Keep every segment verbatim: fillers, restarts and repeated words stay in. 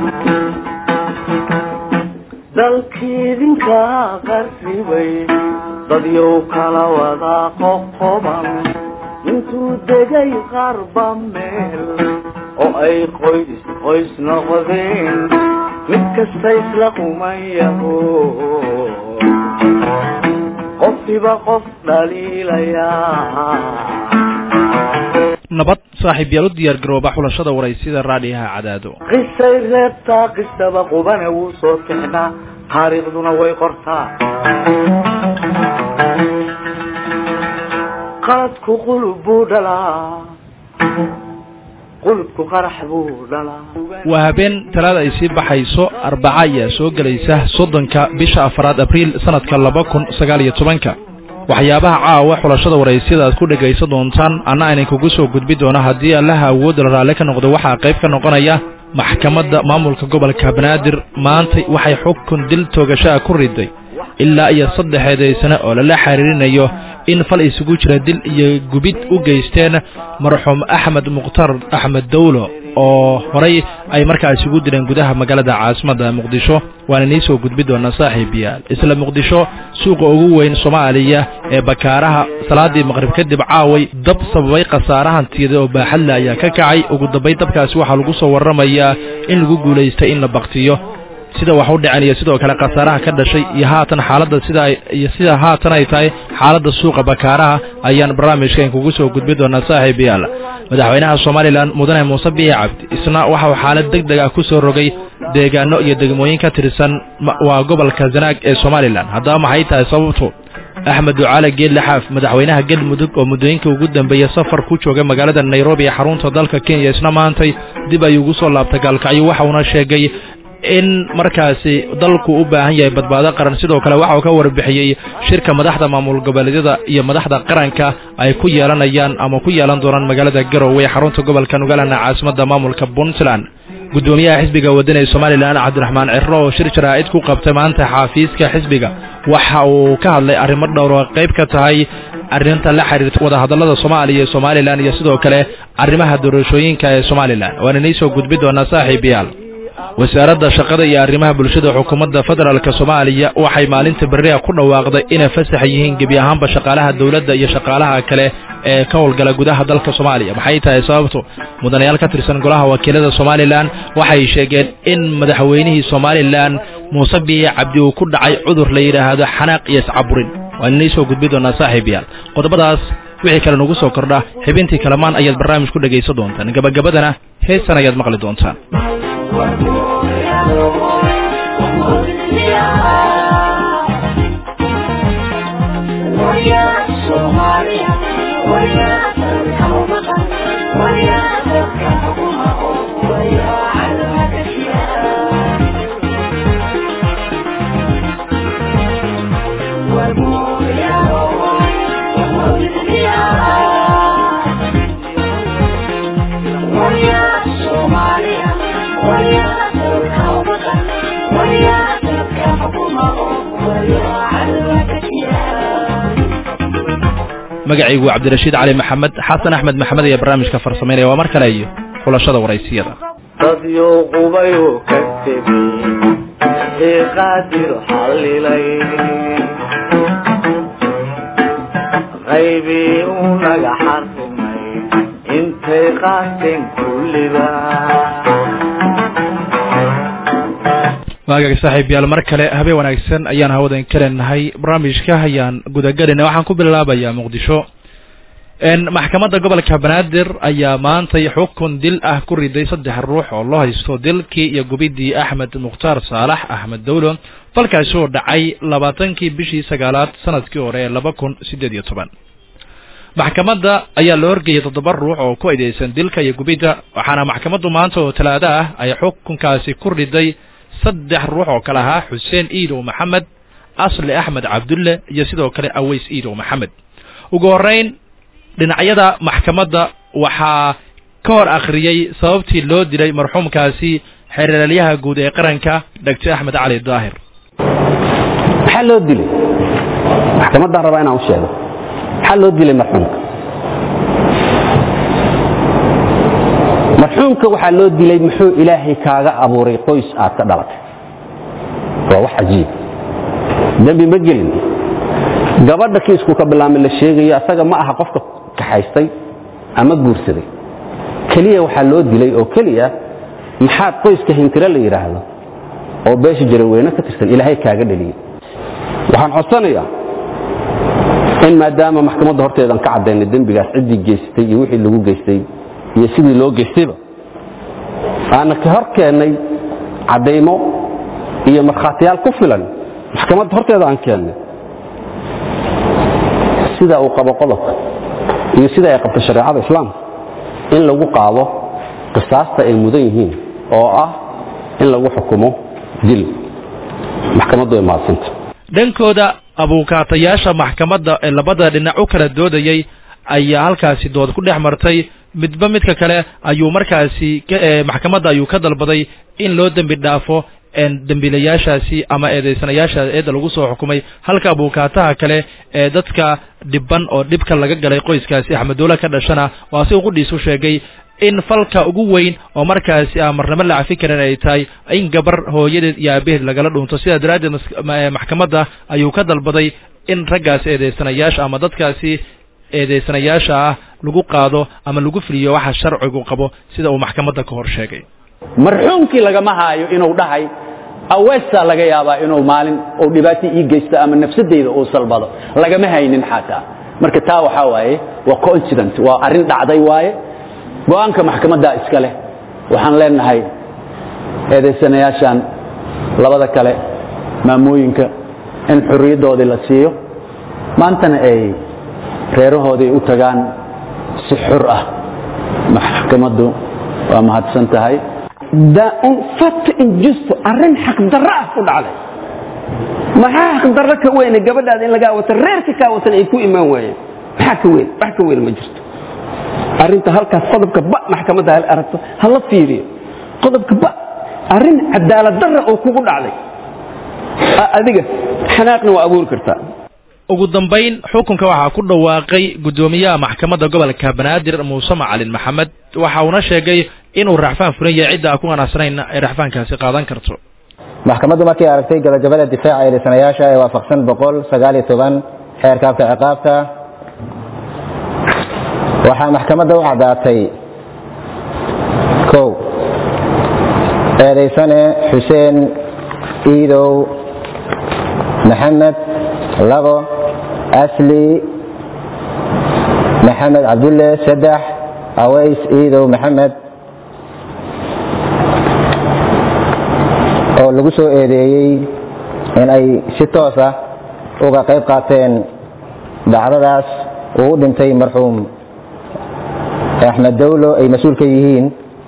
dalkiidinka qarribay dadyow kala wada qoqoban intuu degay qarba meel oo ay qoys qoys noqdeen mid kasta isla qumayaho qofkiiba qof dhaliilayaa nabad saaxiib yaal u diyaar garooba xulashada waraysida raadiyaha Cadaado qisay reebtaa qisaba qubana wuu soo kixnaa taariikhduna way qortaa qaladku qulubuu dhalaa qulubku qarax buu dhalaa waa habeen talaada ay sii baxayso arbaca ayaa soo gelaysa soddonka bisha afraad abriil sanadka laba kun sagaal iyo tobanka waxyaabaha caawa xulashada waraysiyada aad ku dhagaysan doontaan ana aanay kugu soo gudbi doona haddii allaha awood la raali ka noqdo waxaa qayb ka noqonaya maxkamadda maamulka gobolka Banaadir maanta waxay xukun dil toogasho ku riday ilaa iyo saddex sano oo la xariirinayo in fal isugu jira dil iyo gubid u geysteen marxuum Axmed Muqtar Axmed Dawlo oo horay ay markaas ugu dileen gudaha magaalada caasimadda Muqdisho waana inay soo gudbi doona saaxiibayaal isla Muqdisho suuqa ugu weyn Soomaaliya ee bakaaraha salaadii maqrib kadib caaway dab sababay qasaarahan tiida oo baaxad la ayaa ka kacay ugu dambeyn dabkaasi waxa lagu soo waramayaa in lagu guuleystay in la baqtiyo sida wax u dhacay sidoo kale qasaaraha ka dhashay iyo haatan xaaladda sida iyo sida haatan ay tahay xaaladda suuqa bakaaraha ayaan barnaamijkan kugu soo gudbi doonaa saaxiibayaal madaxweynaha Soomaaliland Mudane Muuse Biixi Cabdi isna waxa uu xaalad degdeg ah ku soo rogay deegaano iyo degmooyin ka tirsan waa gobolka Zanaag ee Soomaaliland haddaba maxay tahay sababtu Axmed Ducaale Geelle Xaaf madaxweynaha Galmudug oo muddooyinka ugu dambeeyay safar ku jooga magaalada Nairobi ee xarunta dalka Kenya isna maantay dib ay ugu soo laabtay galkacyo waxa uu sheegay in markaasi dalku u baahan yahay badbaado qaran sidoo kale waxa uu ka warbixiyay shirka madaxda maamul goboleedyada iyo madaxda qaranka ay ku yeelanayaan ama ku yeelan doonaan magaalada Garowe xarunta gobolka Nugaalaana caasimadda maamulka Puntland gudoomiyaha xisbiga wadaniga Soomaaliland Cabdiraxmaan Cirro oo shir jaraa'id ku qabtay maanta xafiiska xisbiga waxa uu ka hadlay arrimo dhowr oo qayb ka tahay arrinta la xiriirta wada hadallada Soomaaliya iyo Soomaaliland iyo sidoo kale arrimaha doorashooyinka ee Soomaaliland waana inay soo gudbi doonaa saaxiibayaal wasaaradda shaqada iyo arrimaha bulshada xukuumadda federaalka Soomaaliya waxay maalinta bariya ku dhawaaqday inay fasax yihiin gabi ahaanba shaqaalaha dawladda iyo shaqaalaha kale ee ka howlgala gudaha dalka Soomaaliya maxay tahay sababtu mudanayaal ka tirsan golaha wakiilada Soomaaliland waxay sheegeen in madaxweynihii Soomaaliland Muuse Biixi Cabdi uu ku dhacay cudur la yiraahdo xanaaq iyo iscaburin waan inay soo gudbi doonaa saaxiibayaal qodobadaas wixii kale nagu soo kordha xibintii kalamaan ayaad barnaamij ku dhageysan doontaan gabagabadana heesan ayaad maqli doontaan magacaygu Cabdirashiid Cali Maxamed Xasan Axmed Maxamed ee barnaamijka farsameynaya waa mar kale iyo xulashada waraysiyada dadyo qubayo ka tabi ee qaadir xalilay qaybi unaga xarmay intay qaateen kulliba waaga saaxiibayaal mar kale habeen wanaagsan ayaan hawadan kaleenahay barnaamijka hayaan gudagalina waxaan ku bilaabayaa Muqdisho in maxkamadda gobolka Banaadir ayaa maanta xukun dil ah ku riday saddex ruux oo loo haysto dilkii iyo gubidii Axmed Muqtar Saalax Axmed Dawlo falkaas oo dhacay labaatankii bishii sagaalaad sanadkii hore laba kun siddeed iyo toban maxkamadda ayaa loo horgeeyay toddoba ruux oo ku eedeysan dilka iyo gubidda waxaana maxkamaddu maanta oo talaado ah ay xukunkaasi ku riday saddex ruux oo kala ahaa Xuseen Iido Maxamed Asli Axmed Cabdulle iyo sidoo kale Aways Iido Maxamed ugu horeyn dhinacyada maxkamadda waxaa ka hor akhriyay sababtii loo dilay marxuumkaasi xeeralyaha guud ee qaranka Dr Axmed Cali Daahir waxa loo dilay maxkamadda rabaa inaan u sheego waxa loo dilay marxuumka marxuumka dilka waxaa loo dilay muxuu ilaahay kaaga abuuray qoys aad ka dhalatay waa wax cajiib dambi ma gelin gabadha kiisku ka bilaamay la sheegayo asaga ma aha qofka kaxaystay ama guursaday kaliya waxaa loo dilay oo kaliya maxaad qoyska hintira la yiraahdo oo beesha jaraweyne ka tirsan ilaahay kaaga dhaliyay waxaan codsanayaa in maadaama maxkamadda horteedan ka cadeynay dambigaas cidii geystay iyo wixii lagu geystay iyo sidii loo geystayba aan ka hor keenay cadeymo iyo markhaatiyaal ku filan maxkamadda horteeda aan keenay sida uu qabo qodobka iyo sida ay qabto shariicada islaamka in lagu qaado qisaasta ay mudan yihiin oo ah in lagu xukumo dil maxkamaddu ay maasanta dhankooda abuukaatayaasha maxkamadda ee labada dhinac u kala doodayay ayaa halkaasi dood ku dhex martay midba midka kale ayuu markaasi maxkamadda ayuu ka dalbaday in loo dambi dhaafo dambiilayaashaasi ama eedeysanayaasha eeda lagu soo xukumay halka abuukaataha kale ee dadka dhibban oo dhibka laga galay qoyskaasi Axmed Dawla ka dhashana waa si ugu dhiisu sheegay in falka ugu weyn oo markaasi amarnimo la cafi karin ay tahay in gabar hooyadeed iyo aabaheed lagala dhunto sida daraaddeed maxkamadda ayuu ka dalbaday in raggaas eedeysanayaasha ama dadkaasi eedeysanayaasha ah lagu qaado ama lagu fuliyo waxa sharcigu qabo sida uu maxkamadda ka hor sheegay marxuumkii lagama haayo inuu dhahay aweesa laga yaabaa inuu maalin uu dhibaato ii geysto ama nafsadeeda uu salbado lagama haynin xataa marka taa waxa waaye waa coincident waa arin dhacday waaye go'aanka maxkamadda iska leh waxaan leenahay eedeysanayaashan labada kale maamooyinka in xurriyadoodii la siiyo maantana ay reerahoodii u tagaan si xur ah maxkamaddu waa mahadsan tahay da'un fat injusto arrin xaq darro ah ku dhacday maxaa xaq darro ka weyn gabadhaada in laga wato reerka ka watan ay ku imaan waayeen maxaa ka weyn wax ka weyn ma jirto arrinta halkaas qodobka ba maxkamadda hal aragto hala fiiriyo qodobka ba arrin cadaalad darro oo kugu dhacday adiga xanaaqna waa abuuri kartaa ugu dambayn xukunka waxaa ku dhawaaqay gudoomiyaha maxkamadda gobolka Banaadir Muuse Macalin Maxamed waxa uu sheegay inuu rafaan furan yahay cid ku qanacsanayn ay rafaankaasi qaadan karto maxkamaddu markay aragtay gabagabada difaaca ee sanayaasha ee waafaqsan boqol sagaal iyo toban xeerka ciqaabta waxa maxkamadda u cadaatay kow eedeysane Xuseen Iidow Maxamed labo asli Maxamed Abdulle saddex Aways Iidow Maxamed oo lagu soo eedeeyay in ay si toos ah uga qayb qaateen dhacdadaas uu dhintay marxuum Axmed Dawlo ay mas'uul ka yihiin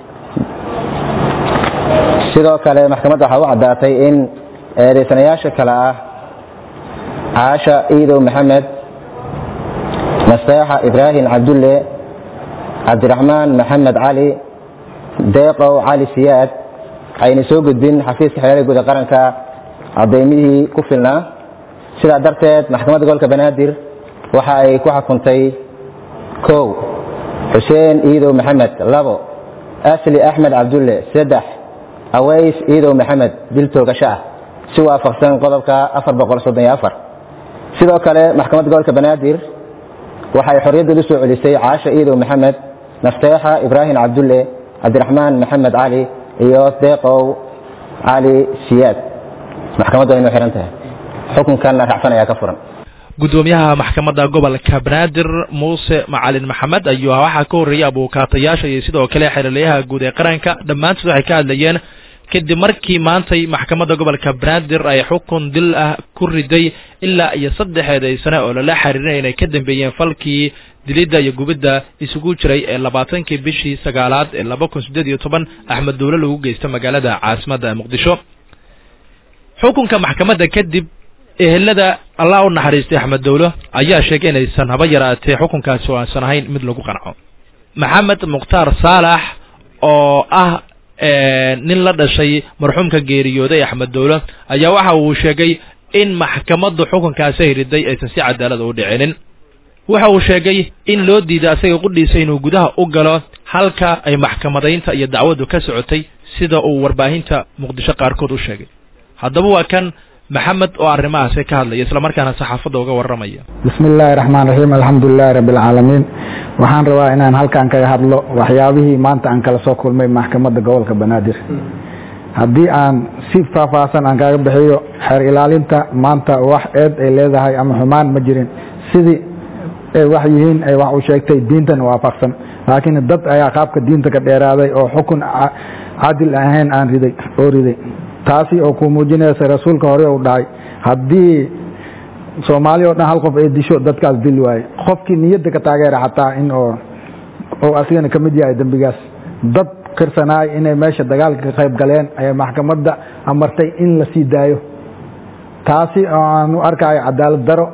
sidoo kale maxkamadda waxa u cadaatay in eedeysanayaasha kale ah Aasha Iidow Maxamed Nasteexa Ibrahim Abdulle Abdiraxmaan Maxamed Cali Deeqow Cali Siyaad ayna soo gudbin xafiiska xeerarka guud qaranka cadeymihii ku filnaa sida darteed maxkamadda gobolka Banaadir waxa ay ku xukuntay kow Xuseen Iidow Maxamed labo Asli Axmed Abdulle saddex Aways Iidow Maxamed dil toogasho ah si waafaqsan qodobka afar boqol soddon iyo afar sidoo kale maxkamadda gobolka Banaadir waxay xorriyadda u soo celisay Aasha Iidow Maxamed Nasteexa Ibrahim Abdulle Abdiraxmaan Maxamed Cali iyo Deeqow Cali Siyaad maxkamaddu inuu xiran tahay xukunkan racfan ayaa ka furan gudoomiyaha maxkamadda gobolka Banaadir Muuse Macalin Maxamed ayuu waxa ka horeeyay abuukaatayaasha iyo sidoo kale xiriiryaha guud ee qaranka dhamaantood waxay ka hadlayeen kadib markii maantay maxkamadda gobolka Banaadir ay xukun dil ah ku riday ilaa iyo saddex eedeysane oo la xiriirinay inay ka dambeeyeen falkii dilida iyo gubida isugu jiray ee labaatankii bishii sagaalaad ee laba kun siddeed iyo toban Axmed Dawla lagu geystay magaalada caasimadda Muqdisho xukunka maxkamadda kadib ehelada Allah u naxariistay Axmed Dawla ayaa sheegay inaysan haba yaraatee xukunkaasi oo aan ahayn mid lagu qanco Maxamed Muqtaar Saalax oo ah nin la dhashay marxuumka geeriyooday Axmed Dawla ayaa waxa uu sheegay in maxkamaddu xukunkaasi riday aysan si cadaalad u dhicinin waxa uu sheegay in loo diiday asaga qudhiisa inuu gudaha u galo halka ay maxkamadaynta iyo dacwadu ka socotay sida uu warbaahinta Muqdisho qaarkood u sheegay haddaba waa kan maxamed oo arrimahaas ka hadlay isla markaana saxaafadda uga waramaya bismillaahir rahmaanir rahiim alxamdulillaahi rabbil caalamiin waxaan rabaa inaan halkaan kaga hadlo waxyaabihii maanta aan kala soo kulmay maxkamadda gobolka Banaadir haddii aan si faahfaahsan aan kaga bixiyo xeer ilaalinta maanta wax eed ay leedahay ama xumaan ma jirin sidii ay wax yihiin ay wax u sheegtay diintan waafaqsan laakiin dad ayaa qaabka diinta ka dheeraaday oo xukun cadil ahayn aan riday oo riday taasi oo ku muujinaysa rasuulka hore uu dhahay haddii Soomaaliya oo dhan hal qof ay disho dadkaas dil waay qofkii niyadda ka taageera xataa in oo oo asigana ka mid yahay dambigaas dad kirsanaay inay meesha dagaalka ka qayb galeen ay maxkamadda amartay in la sii daayo taasi oo aan u arkayo cadaalad daro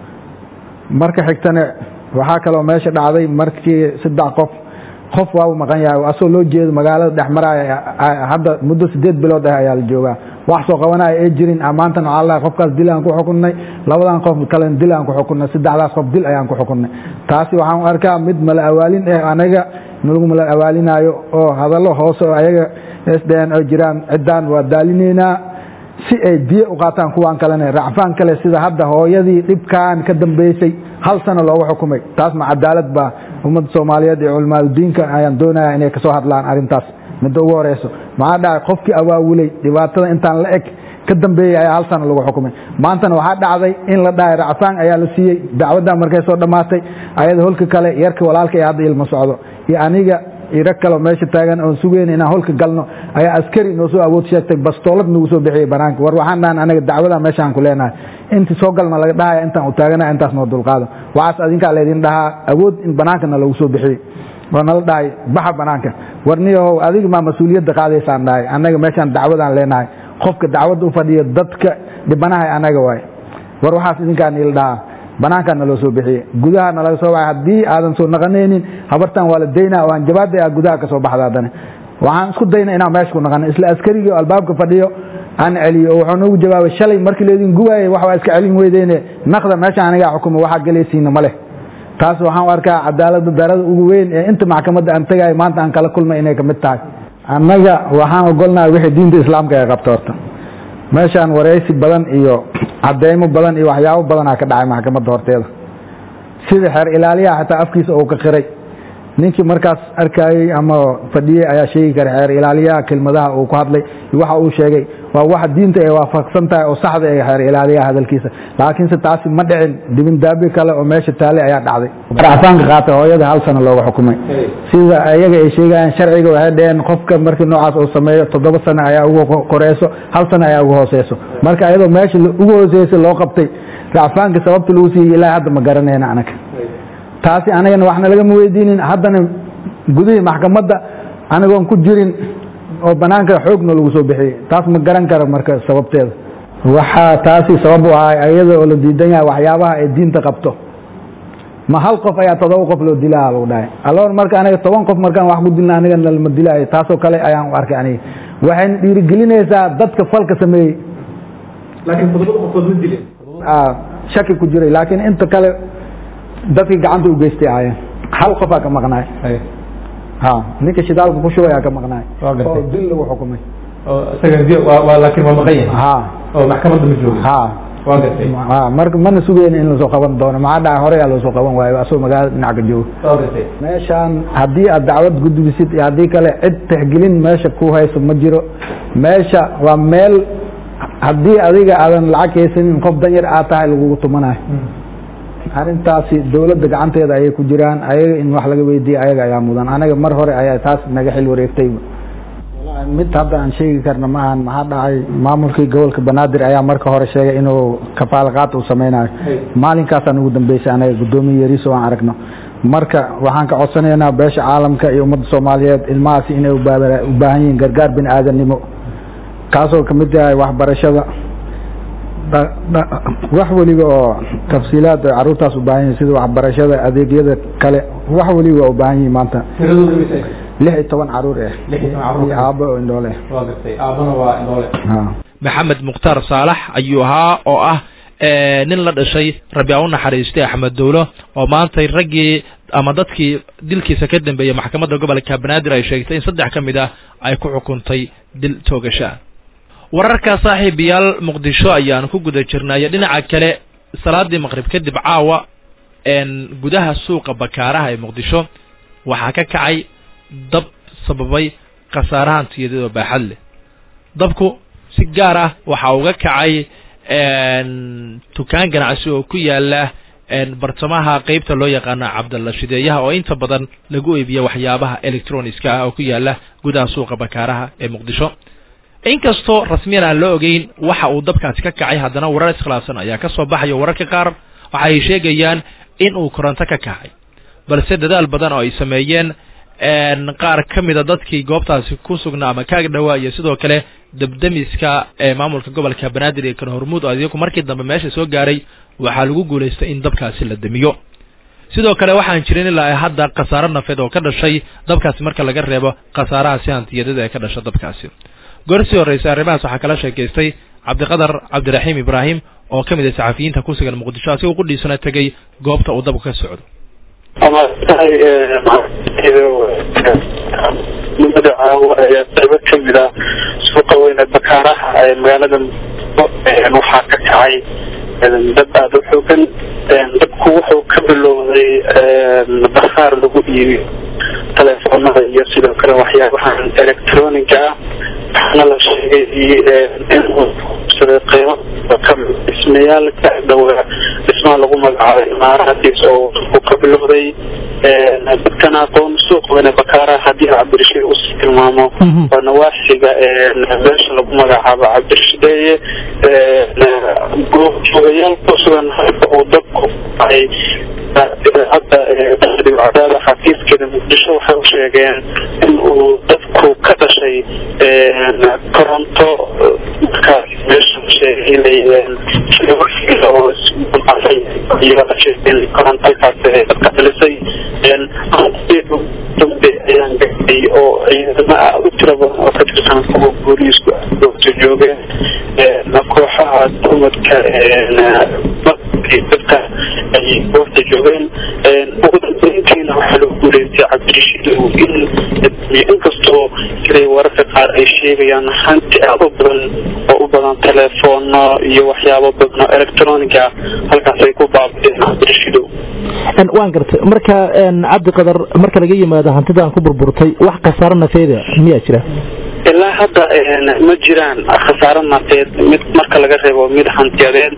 marka xigtana waxaa kaloo meesha dhacday markii saddex qof qof waa uu maqan yahay asoo loo jeedo magaalada dhexmaraya hadda muddo sideed bilood ah ayaa la joogaa wax soo qabanaya ay jirin amaantan Allah qofkaas dil aan ku xukunnay labadan qof kale dil aan ku xukunnay saddexdaas qof dil ayaan ku xukunnay taasi waxaan u arkaa mid mala awaalin ee anaga nagu mala awaalinayo oo hadallo hoos oo ayaga isdeen oo jiraan cidaan waa daalinayna si ay diye u qaataan kuwan kalena racfaan kale sida hadda hooyadii dhibkaan ka dambeysay hal sano loogu xukumay taas ma cadaalad ba ummadda Soomaaliyeed ee culimada diinka ayaan doonayaa inay ka soo hadlaan arintaas mid ugu horeyso maxaa dhacay qofkii awaawulay dhibaatada intaan la eg ka dambeeyay ayaa hal sano lagu xukumay maantana waxaa dhacday in la dhaay racfaan ayaa la siiyay dacwadda markay soo dhamaatay ayada holka kale yarka walaalka ee hadda ilma socdo iyo aniga ira kale meesha taagan oo sugeyn inaan holka galno ayaa askari noo soo awood sheegtay bastoolad nagu soo bixiyay banaanka war waxaan dhaan anaga dacwada meeshaan ku leenahay inta soo galna laga dhahay intaan u taagana intaas noo dulqaado waxaas adinka leedin dhahaa awood in banaanka lagu soo bixiyay wana la dhahay baxa banaanka warniyo adiga ma mas'uuliyadda qaadaysan dhahay anaga meeshaan dacwadaan leenahay qofka dacwada u fadhiyo dadka dibanahay anaga waay war waxaas idinkaan il dhahaa banaanka loo soo bixiyay gudaha laga soo waay hadii aadan soo naqanaynin habartan waa la deynaa waan jawaabay gudaha ka soo baxdaadana waxaan isku daynaa inaan meesha ku naqan isla askariga albaabka fadhiyo aan celiyo wuxuu nagu jawaabay shalay markii leedin guwaayay wax waa iska celin weydeenee naqda meesha aniga xukumo waxa galaysiina male taas waxaan arkaa cadaalad darada ugu weyn ee inta maxkamadda aan tagay maanta aan kala kulmay inay ka mid tahay annaga waxaan ogolnahay wixii diinta islaamka ay qabto horta meeshaan wareysi badan iyo cadeymo badan iyo waxyaabo badan ka dhacay maxkamadda horteeda sida xeer ilaaliyaha xataa afkiisa uu ka qiray ninkii markaas arkayay ama fadhiyay ayaa sheegi kara xeer ilaaliyaha kelmadaha uu ku hadlay waxa uu sheegay waa wax diinta ay waafaqsan tahay oo saxda ah xeer ilaaliyaha hadalkiisa laakiin se taasi ma dhicin dibin daabi kale oo meesha taale ayaa dhacday racfaanka qaatay hooyada hal sano loogu xukumay sida ayaga ay sheegayaan sharciga waxay dheen qofka markii noocaas uu sameeyo toddoba sano ayaa ugu qoreyso hal sano ayaa ugu hooseyso marka ayadoo meesha ugu hooseyso loo qabtay racfaanka sababta lagu siiyay ilaa hadda ma garanayna anaga taasi anagana waxna laga weydiinin haddana gudihii maxkamadda anagoon ku jirin oo banaanka xoogna lagu soo bixiyay taas ma garan karo marka sababteeda waxa taasi sabab u ah ayada oo la diidan yahay waxyaabaha ay diinta qabto ma hal qof ayaa todoba qof loo dilaa lagu dhahay aloon marka anaga toban qof markaan wax ku dilna anaga ma dilay taasoo kale ayaan u arkay aniga waxay dhiirigelinaysaa dadka falka sameeyay laakiin todoba qof ma dilay ah shaki ku jiray laakiin inta kale dadkii gacanta u geystay ayaan hal qof ka maqnaay ha ninka shidaalka ku shubay ka maqnaay oo dil lagu xukumay oo isaga dil waa laakiin waa maqan yahay ha oo maxkamadda ma joogo ha waa gatay ha marka mana sugeen in la soo qaban doono ma dhaay hore la soo qaban waayo asoo magaalada dhinaca joogo waa gatay meeshaan hadii aad dacwad gudbisid iyo hadii kale cid tixgelin meesha ku hayso ma jiro meesha waa meel hadii adiga aadan lacag haysanin qof dan yar aad tahay lagu tumanayo arintaasi dawladda gacanteeda ayay ku jiraan ayaga in wax laga weydiiyo ayaga ayaa mudan anaga mar hore ayaa taas naga xil wareegtay mid hadda aan sheegi karna ma ahan maxaa dhacay maamulkii gobolka Banaadir ayaa marka hore sheegay inuu kafaalqaad uu sameynayo maalinkaas aan ugu dambeysay anaga gudoomiye yariso aan aragno marka waxaan ka codsanaynaa beesha caalamka iyo ummadda Soomaaliyeed ilmahaasi inay u baahan yihiin gargaar bin aadanimo kaasoo kamid yahay waxbarashada wax waliba oo tafsiilaad caruurtaas u baahan yihiin sida waxbarashada adeegyada kale wax waliba u baahan yihiin maanta lix iyo toban caruur ah lix iyo toban caruur aabo indhoole waa gatay aabana waa indhoole ha maxamed muqtaar saalax ayuu ahaa oo ah nin la dhashay rabbi aa u naxariistay axmed dowlo oo maantay raggii ama dadkii dilkiisa ka dambeeyey maxkamadda gobolka banaadir ay sheegtay in saddex ka mid ah ay ku xukuntay dil toogasha wararka saaxiibayaal muqdisho ayaan ku guda jirnay dhinaca kale salaadii maqrib kadib caawa een gudaha suuqa bakaaraha ee muqdisho waxaa ka kacay dab sababay khasaarahan tiyadoo baaxad leh dabku si gaar ah waxa uu ga kacay een tukaan ganacsi oo ku yaala een bartamaha qaybta loo yaqaan Cabdalla Shideeyaha oo inta badan lagu iibiyo waxyaabaha electronics-ka ah oo ku yaala gudaha suuqa bakaaraha ee muqdisho inkastoo rasmiyan aan la ogeyn waxa uu dabkaasi ka kacay haddana warar iskhilaafsan ayaa ka soo baxay wararka qaar waxa ay sheegayaan in uu koronto ka kacay balse dadaal badan oo ay sameeyeen een qaar kamida dadkii goobtaasi ku sugnaa ama ka dhawaa iyo sidoo kale dabdamiska ee maamulka gobolka Banaadir ee kan hormuud adigu markii dambe meesha soo gaaray waxa lagu guuleystay in dabkaasi la damiyo sidoo kale waxaan jirin ilaa hadda khasaaro nafeed oo ka dhashay dabkaasi marka laga reebo khasaaraha si hantiyada ee ka dhashay dabkaasi gorsi horeysa arrimahaas waxa kala sheegaystay Cabdiqadar Cabdiraxiim Ibraahim oo kamid ah saxafiyiinta ku sugan Muqdisho asoo ku dhiisana tagay goobta uu dabku ka socdo ama tahay muddo caawa ayaa qaybo ka mid ah suuqa weyn ee bakaaraha ee magaalada waxaa ka kacay dab aad u xoogan dabku wuxuu ka bilowday bakhaar lagu iibiyo telefoonada iyo sidoo kale waxyaabahan electroniga ah waxaana la sheegay inuu sabay qiimo ismayaal ka dhowaa dhismaha lagu magacaabay imaaraadkiis oo uu ka bilowday dadkana aqoon suuq weyn ee bakaaraha haddii cabdirashiid uu si tilmaamo waa nawaaxiga beesha lagu magacaabo cabdirashideeye goobayaal ku sugan halka uu dabku ay hadda cadaada xafiiskeeda muqdisho waxay u sheegeen in uu dadku ka dhashay koronto markaas meesha sheegay inay oo korontokaas dadka dhalisay dambe ayaan gaay oo ciidama u tira badan oo ka tirsan kuwa booliisku goobta joogeen kooxaha dumadka dadka ay goobta joogeen ugu dambeyntiina waxaa lagu guuleystay cabdirashiid in inkastoo siday wararka qaar ay sheegayaan hanti aad u badan oo u badan teleefoono iyo waxyaabo badan oo electroniga halkaas ay ku baabadeen cabdirashiidow waan gartay marka Cabdiqadar marka laga yimaado hantidan ku burburtay wax khasaaro nafeeda miyaa jira ilaa hadda ma jiraan khasaaro nafeed mid marka laga reebo mid hantiyadeed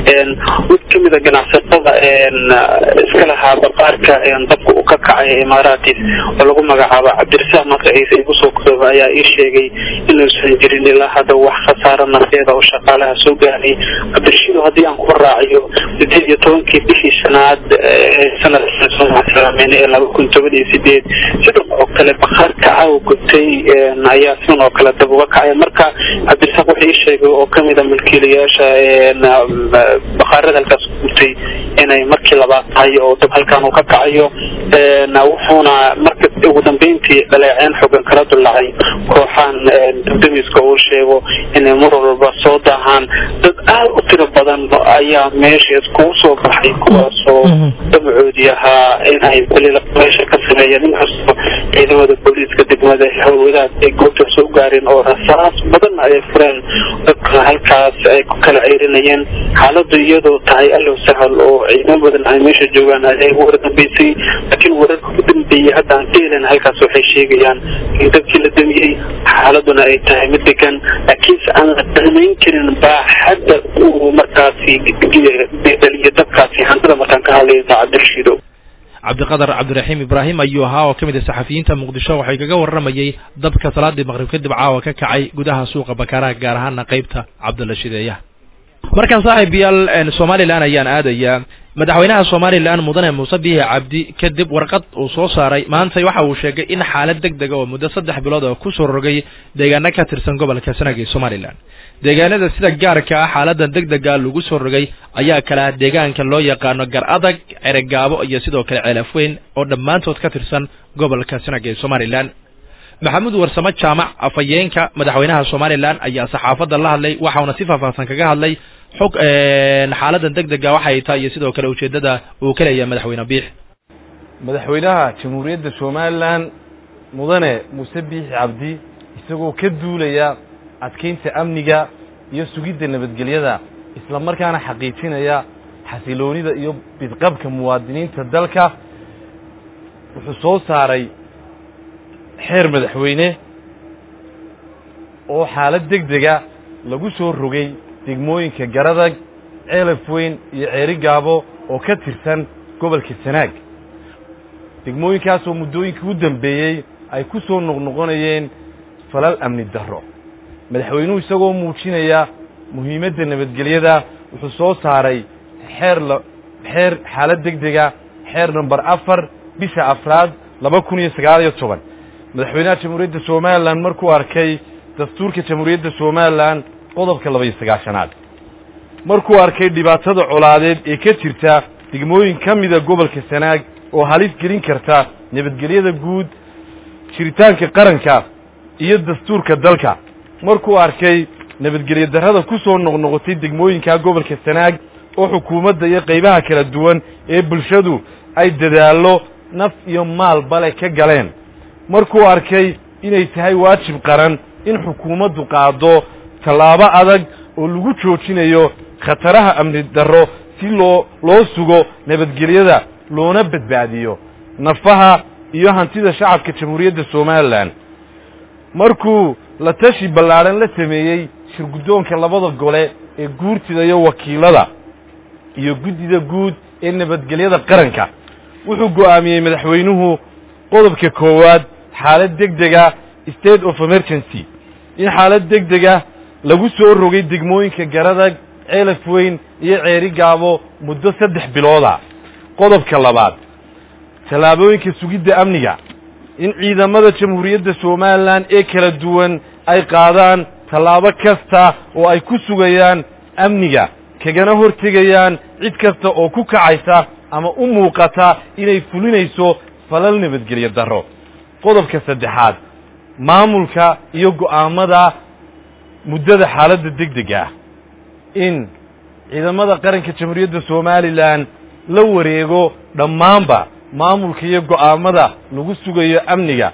mid kamid ah ganacsatada iska lahaa baqaarka dabka uu ka kacay imaaraadkiis oo lagu magacaabo Cabdirasaaq Magaciisa igu soo kooba ayaa ii sheegay inuusan jirin ilaa hadda wax khasaaro nafeed oo shaqaalaha soo gaaray Cabdirashiid haddii aan ku raaciyo sideed iyo tobankii bishii shanaad sanadka ee laba kun toban iyo sideed sidoo kale baqaarka uu gubtay ayaa oo kala dab uga kacay marka Cabdirasaaq wuxuu ii sheegay oo kamid ah milkiilayaasha baqaarada halkaas gubtay inay markii labaad tahay oo dab halkaan uu ka kacayo wuxuuna marka ugu dambeyntii dhaleeceen xogan kala dulacay kooxan dabdamiska uu sheego inay mar walba soo daahaan dad aad u tiro badan ayaa meesha iskugu soo baxay kuwaasoo dabcoodii ahaa inay meesha ka sameeyeen inkastoo ciidamada booliiska degmada hawadaad ay goobta soo gaareen oo rasaas badan ay fureen dadka halkaas ay ku kala ceyrinayeen xaaladdu iyadoo tahay allow sahal oo ciidamo badan ay meesha joogaan ay ugu dambeysay laakiin wararka u dambeeyay hadda aan teelan halkaas waxay sheegayaan in dadkii la damiyey xaaladuna ay tahay mid degan laakiinse aan la damayn karin baaxadda uu markaasi dhaliyo dadkaasi hantida markaan ka hadlaysa Cabdirashiidow Cabdiqadar Cabdiraxiim Ibraahim ayuu ahaa oo kamid ah saxafiyiinta Muqdisho waxay kaga waramayay dabka salaadii maqrib kadib caawa ka kacay gudaha suuqa bakaaraha gaar ahaan qaybta Cabdalla Shideeyaha markaan saaxiibayaal Soomaaliland ayaan aadaya madaxweynaha Soomaaliland mudane Muuse Bihi Cabdi kadib warqad uu soo saaray maanta waxa uu sheegay in xaalad degdeg ah oo muddo saddex bilood oo ku soo rogay deegaanka ka tirsan gobolka Sanaag ee Soomaaliland deegaanada sida gaarka ah xaaladan degdega lagu soo rogay ayaa kala deegaanka loo yaqaan gar adag Ergaabo iyo sidoo kale Ceelafweyn oo dhamaantood ka tirsan gobolka Sanaag ee Soomaaliland Maxamed Warsamo Jaamac afayeenka madaxweynaha Soomaaliland ayaa saxaafadda la hadlay waxaana si faahfaahsan kaga hadlay xog xaaladan degdega waxay tahay sidoo kale ujeedada uu ka leeyahay madaxweyne biix madaxweynaha jamhuuriyadda Soomaaliland mudane Muuse Biix Cabdi isagoo ka duulaya adkeynta amniga iyo sugidda nabadgelyada isla markaana xaqiijinaya xasiloonida iyo bidqabka muwaadiniinta dalka wuxuu soo saaray xeer madaxweyne oo xaalad degdega lagu soo rogay degmooyinka Garadag Ceelaf Weyn iyo Ceeri Gaabo oo ka tirsan gobolka Sanaag degmooyinkaas oo muddooyinkii u dambeeyay ay ku soo noqnoqonayeen falal amni darro madaxweynuhu isagoo muujinaya muhiimadda nabadgelyada wuxuu soo saaray xeer xeer xaalad degdega xeer number afar bisha afraad laba kun iyo sagaal iyo toban madaxweynaha jamhuuriyadda Soomaaliland markuu arkay dastuurka jamhuuriyadda Soomaaliland qodobka laba iyo sagaashanaad markuu arkay dhibaatada colaadeed ee ka jirta degmooyin ka mid ah gobolka Sanaag oo halis gelin karta nabadgelyada guud jiritaanka qaranka iyo dastuurka dalka markuu arkay nabadgelyo darrada ku soo noqnoqotay degmooyinka gobolka Sanaag oo xukuumadda iyo qaybaha kala duwan ee bulshadu ay dadaalo naf iyo maal bale ka galeen markuu arkay inay tahay waajib qaran in xukuumaddu qaado talaabo adag oo lagu joojinayo khataraha amni darro si loo loo sugo nabadgelyada loona badbaadiyo nafaha iyo hantida shacabka jamhuuriyadda Soomaaliland markuu la tashi ballaaran la sameeyay shirgudoonka labada gole ee guurtida iyo wakiilada iyo guddida guud ee nabadgelyada qaranka wuxuu go'aamiyay madaxweynuhu qodobka koowaad xaalad degdega state of emergency in xaalad degdega lagu soo rogay degmooyinka Garadag Ceelaf Weyn iyo Ceeri Gaabo muddo saddex bilooda qodobka labaad talaabooyinka sugidda amniga in ciidamada jamhuuriyadda Soomaaliland ee kala duwan ay qaadaan talaabo kasta oo ay ku sugayaan amniga kagana hortegayaan cid kasta oo ku kacaysa ama u muuqata inay fulinayso falal nabadgelyo darro qodobka saddexaad maamulka iyo go'aamada muddada xaaladda degdega in ciidamada qaranka jamhuuriyadda Soomaaliland la wareego dhammaanba maamulka iyo go'aamada lagu sugayo amniga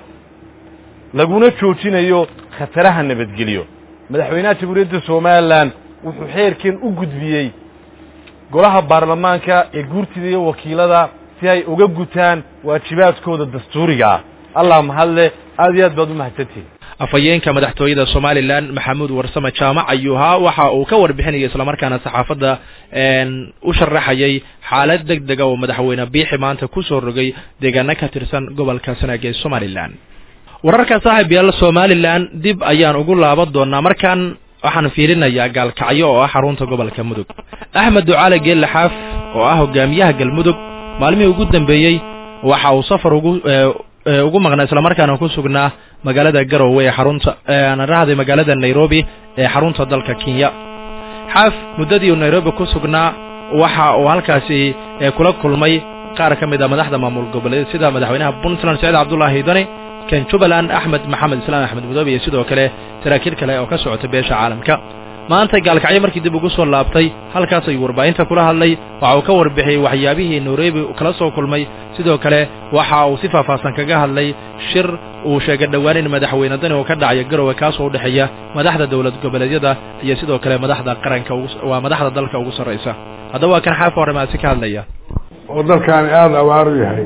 laguna joojinayo khataraha nabadgelyo madaxweynaha jamhuuriyadda Soomaaliland wuxuu xeerkan u gudbiyay golaha baarlamaanka ee guurtida iyo wakiilada si ay uga gutaan waajibaadkooda dastuuriga Allah mahadle aad iyo aad baad u mahadsantihiin afayeenka madaxtooyada Soomaaliland Maxamuud Warsame Jaamac ayuha waxa uu ka warbixinayay isla markaana saxaafadda een u sharaxayay xaalad degdeg ah oo madaxweyne Biixi maanta ku soo rogay deegaanka ka tirsan gobolka Sanaag ee Soomaaliland wararka saaxiibayaal Soomaaliland dib ayaan ugu laaban doonaa markaan waxaan fiirinayaa gaalkacyo oo ah xarunta gobolka Mudug Axmed Ducaale Geel Laxaaf oo ah hogaamiyaha galmudug maalmihii ugu dambeeyay waxa uu safar ugu ugu maqnaa isla markaana ku sugnaa magaalada Garowe ee xarunta aan raahday magaalada Nairobi ee xarunta dalka Kenya xaaf muddadii uu Nairobi ku sugnaa waxa uu halkaasi kula kulmay qaar ka mid ah madaxda maamul goboleed sida madaxweynaha Puntland Saciid Cabdullaahi Dani kan Jubaland Axmed Maxamed Islaam Axmed Mudoobe iyo sidoo kale saraakiil kale oo ka socota beesha caalamka maanta gaalkacyo markii dib ugu soo laabtay halkaas ay warbaahinta kula hadlay waxa uu ka warbixiyay waxyaabihii Nairobi kala soo kulmay sidoo kale waxa uu si faahfaahsan kaga hadlay shir uu sheegay dhawaan in madaxweyne Dani oo ka dhacay Garowe kaas oo u dhaxeeya madaxda dawlad goboleedyada iyo sidoo kale madaxda qaranka waa madaxda dalka ugu sareysa hadaba kan xaaf hormaasi ka hadlaya oo dalkan aad awaar yahay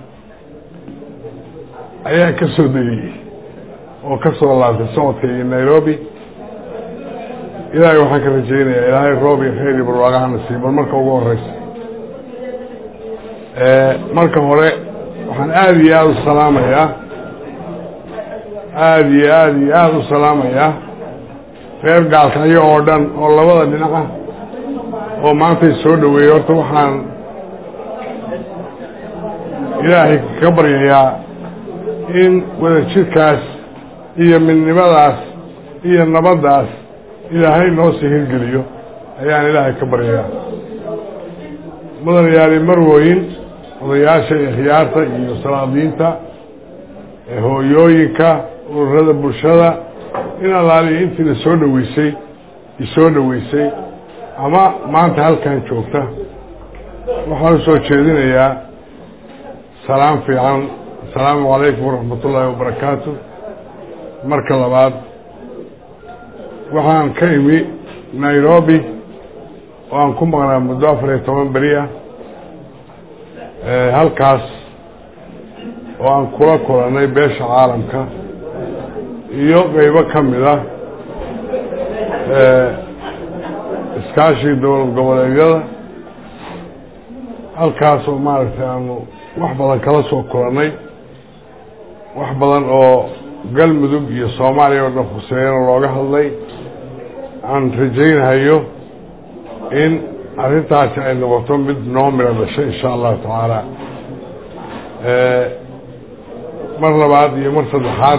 ayaa ka soo degay oo ka soo laabtay socodkii Nairobi ilaahay waxaan ka rajaynayaa ilaahay roob iyo khayr iyo barwaaqo nasiibo marka ugu horeysa ee marka hore waxaan aad iyo aad u salaamayaa aad iyo aad iyo aad u salaamayaa reer gaalkacyo oo dhan oo labada dhinac ah oo maanta soo dhaweeyay horta waxaan ilaahay ka baryayaa in wada jirkaas iyo midnimadaas iyo nabadaas ilaahay noo sii hirgeliyo ayaan ilaahay ka baryayaa mudan yaali marwooyin odayaasha iyo khiyaarta iyo salaadiinta hooyooyinka ururada bulshada in allaaliya intiina soo dhaweysay isoo dhaweysay ama maanta halkan joogta waxaan soo jeedinayaa salaam fiican assalaamu calaykum waraxmatullaahi wabarakaatu marka labaad waxaan ka imi Nairobi oo aan ku maqnaa muddo afar iyo toban beri ah halkaas oo aan kula kulanay beesha caalamka iyo qaybo ka mid ah iskaashii dowlad goboleedyada halkaas oo maaragtay aanu wax badan kala soo kulanay wax badan oo galmudug iyo soomaaliya oo dhan khuseeyana looga hadlay aan rajaynayo in arrintaasi ay noqoto mid noo mira dhashay insha allahu tacaala mar labaad iyo mar saddexaad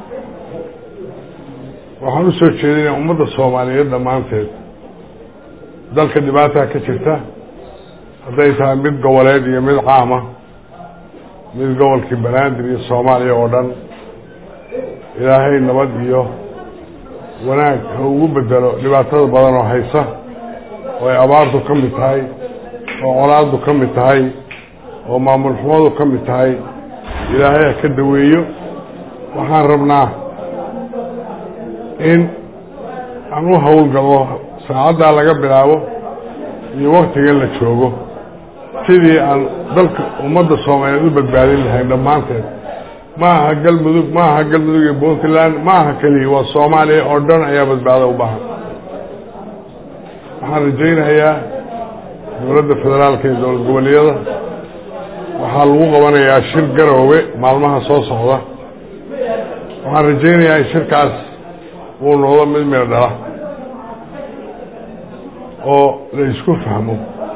waxaan u soo jeedinaya ummadda soomaaliyeed dhammaanteed dalka dhibaataa ka jirta hadday tahay mid goboleed iyo mid caama mid gobolkii banaadir iyo soomaaliya oo dhan ilaahay nabad iyo wanaag ha ugu bedelo dhibaatada badan oo haysa oo ay abaartu ka mid tahay oo colaaddu ka mid tahay oo maamul xumadu ka mid tahay ilaahay ha ka daweeyo waxaan rabnaa in aan u howlgalno saacaddaa laga bilaabo iyo waktiga la joogo sidii aan dalka ummadda soomaaliyeed u badbaadin lahayn dhammaanteed ma aha galmudug ma aha galmudug iyo puntland ma aha keliya waa soomaaliya oo dhan ayaa badbaado u baahan waxaan rajaynayaa dowladda federaalka iyo dowlad goboleedyada waxaa lagu qabanayaa shir garoowe maalmaha soo socda waxaan rajaynayaa in shirkaas uu noqdo mid meel dhala oo la isku fahmo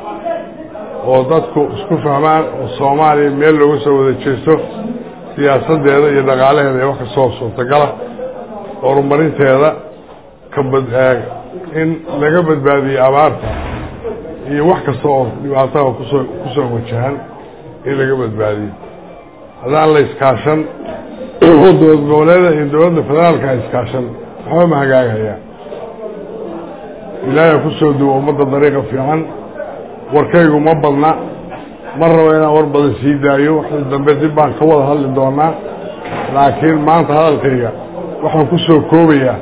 oo dadku isku fahmaan oo soomaaliya meel looga soo wada jeesto siyaasaddeeda iyo dhaqaalaheeda iyo wax kastoo suurtagala horumarinteeda ka bad in laga badbaadiyo abaarta iyo wax kasta oo dhibaataha kusoo kusoo wajahan in laga badbaadiyo haddaan la iskaashan oo dowlad goboleeda iyo dowladda federaalka iskaashan waxba ma hagaagaya ilaahay kusoo duwo ummadda dariiqa fiican warkaygu ma badna ma rabo inaan war badan sii daayo waxay dambe dib baan ka wada hadli doonaa laakiin maanta hadalkayga waxaan ku soo koobayaa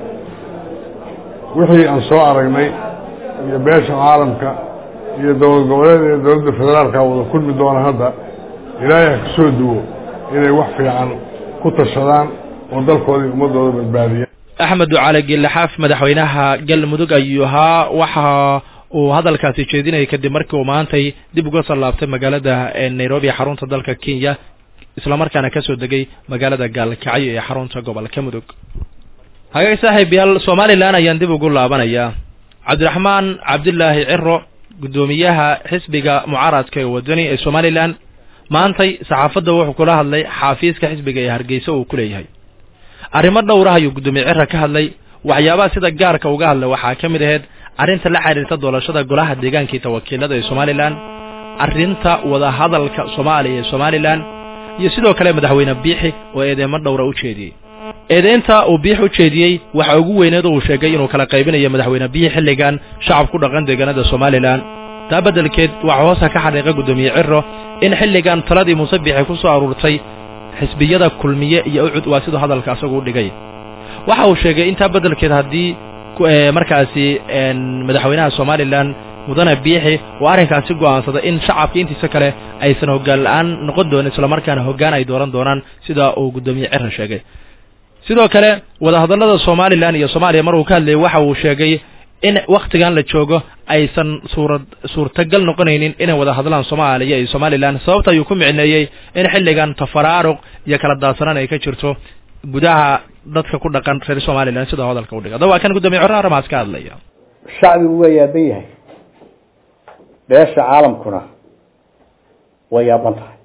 wixii aan soo aragnay iyo beesha caalamka iyo dowlad goboleed iyo dowladda federaalka wada kulmi doona hadda ilaahay ha kusoo duwo inay wax fiican ku tashadaan oo dalkooda iyo ummadooda badbaadiya axmed ducaale geelaxaaf madaxweynaha galmudug ayuu ahaa waxa uu hadalkaasi jeedinayay kadib markii uu maantay dib uga soo laabtay magaalada Nairobi xarunta dalka Kenya isla markaana ka soo degay magaalada Gaalkacyo ee xarunta gobolka Mudug hagaag saaxiibayaal Soomaaliland ayaan dib ugu laabanaya Cabdiraxmaan Cabdullaahi Cirro gudoomiyaha xisbiga mucaaradka ee wadani ee Soomaaliland maantay saxaafadda wuxuu kula hadlay xafiiska xisbiga ee Hargeysa uu ku leeyahay arrimo dhowr ah ayuu gudoomiye Cirro ka hadlay waxyaabaha sida gaarka uga hadlay waxaa ka mid ahayd arrinta la xiriirta doorashada golaha deegaanka ee wakiilada ee Soomaaliland arrinta wada hadalka Soomaaliya ee Soomaaliland iyo sidoo kale madaxweyne Biixi oo eedeymo dhowr ah u jeediyay eedeynta uu Biixi u jeediyay waxa ugu weyneed uu sheegay inuu kala qaybinayo madaxweyne Biixi xilligan shacab ku dhaqan deegaanada Soomaaliland taa beddelkeed waxa hoos ka xariiqay gudoomiye Cirro in xilligan taladii Muuse Biixi ku soo aruurtay xisbiyada kulmiye iyo ucud waa sidoo hadalka asagu u dhigay waxa uu sheegay inta beddelkeed hadii markaasi madaxweynaha Soomaaliland mudane Biixi oo arrinkaasi go'aansaday in shacabka intiisa kale aysan hoggaan la'aan noqon doonin isla markaana hoggaan ay dooran doonaan sida uu gudoomiye Cirro sheegay sidoo kale wada hadallada Soomaaliland iyo Soomaaliya mar uu ka hadlay waxa uu sheegay in waqtigan la joogo aysan suurad suurtagal noqonaynin inay wada hadlaan Soomaaliya iyo Soomaaliland sababta ayuu ku micneeyay in xilligan tafaraaruq iyo kala daadsanaan ay ka jirto gudaha dadka ku dhaqan reer Soomaaliland sida hadalka u dhigay waa kan gudoomiye Cirro arrimahaas ka hadlaya shacbigu waa yaaban yahay beesha caalamkuna waa yaaban tahay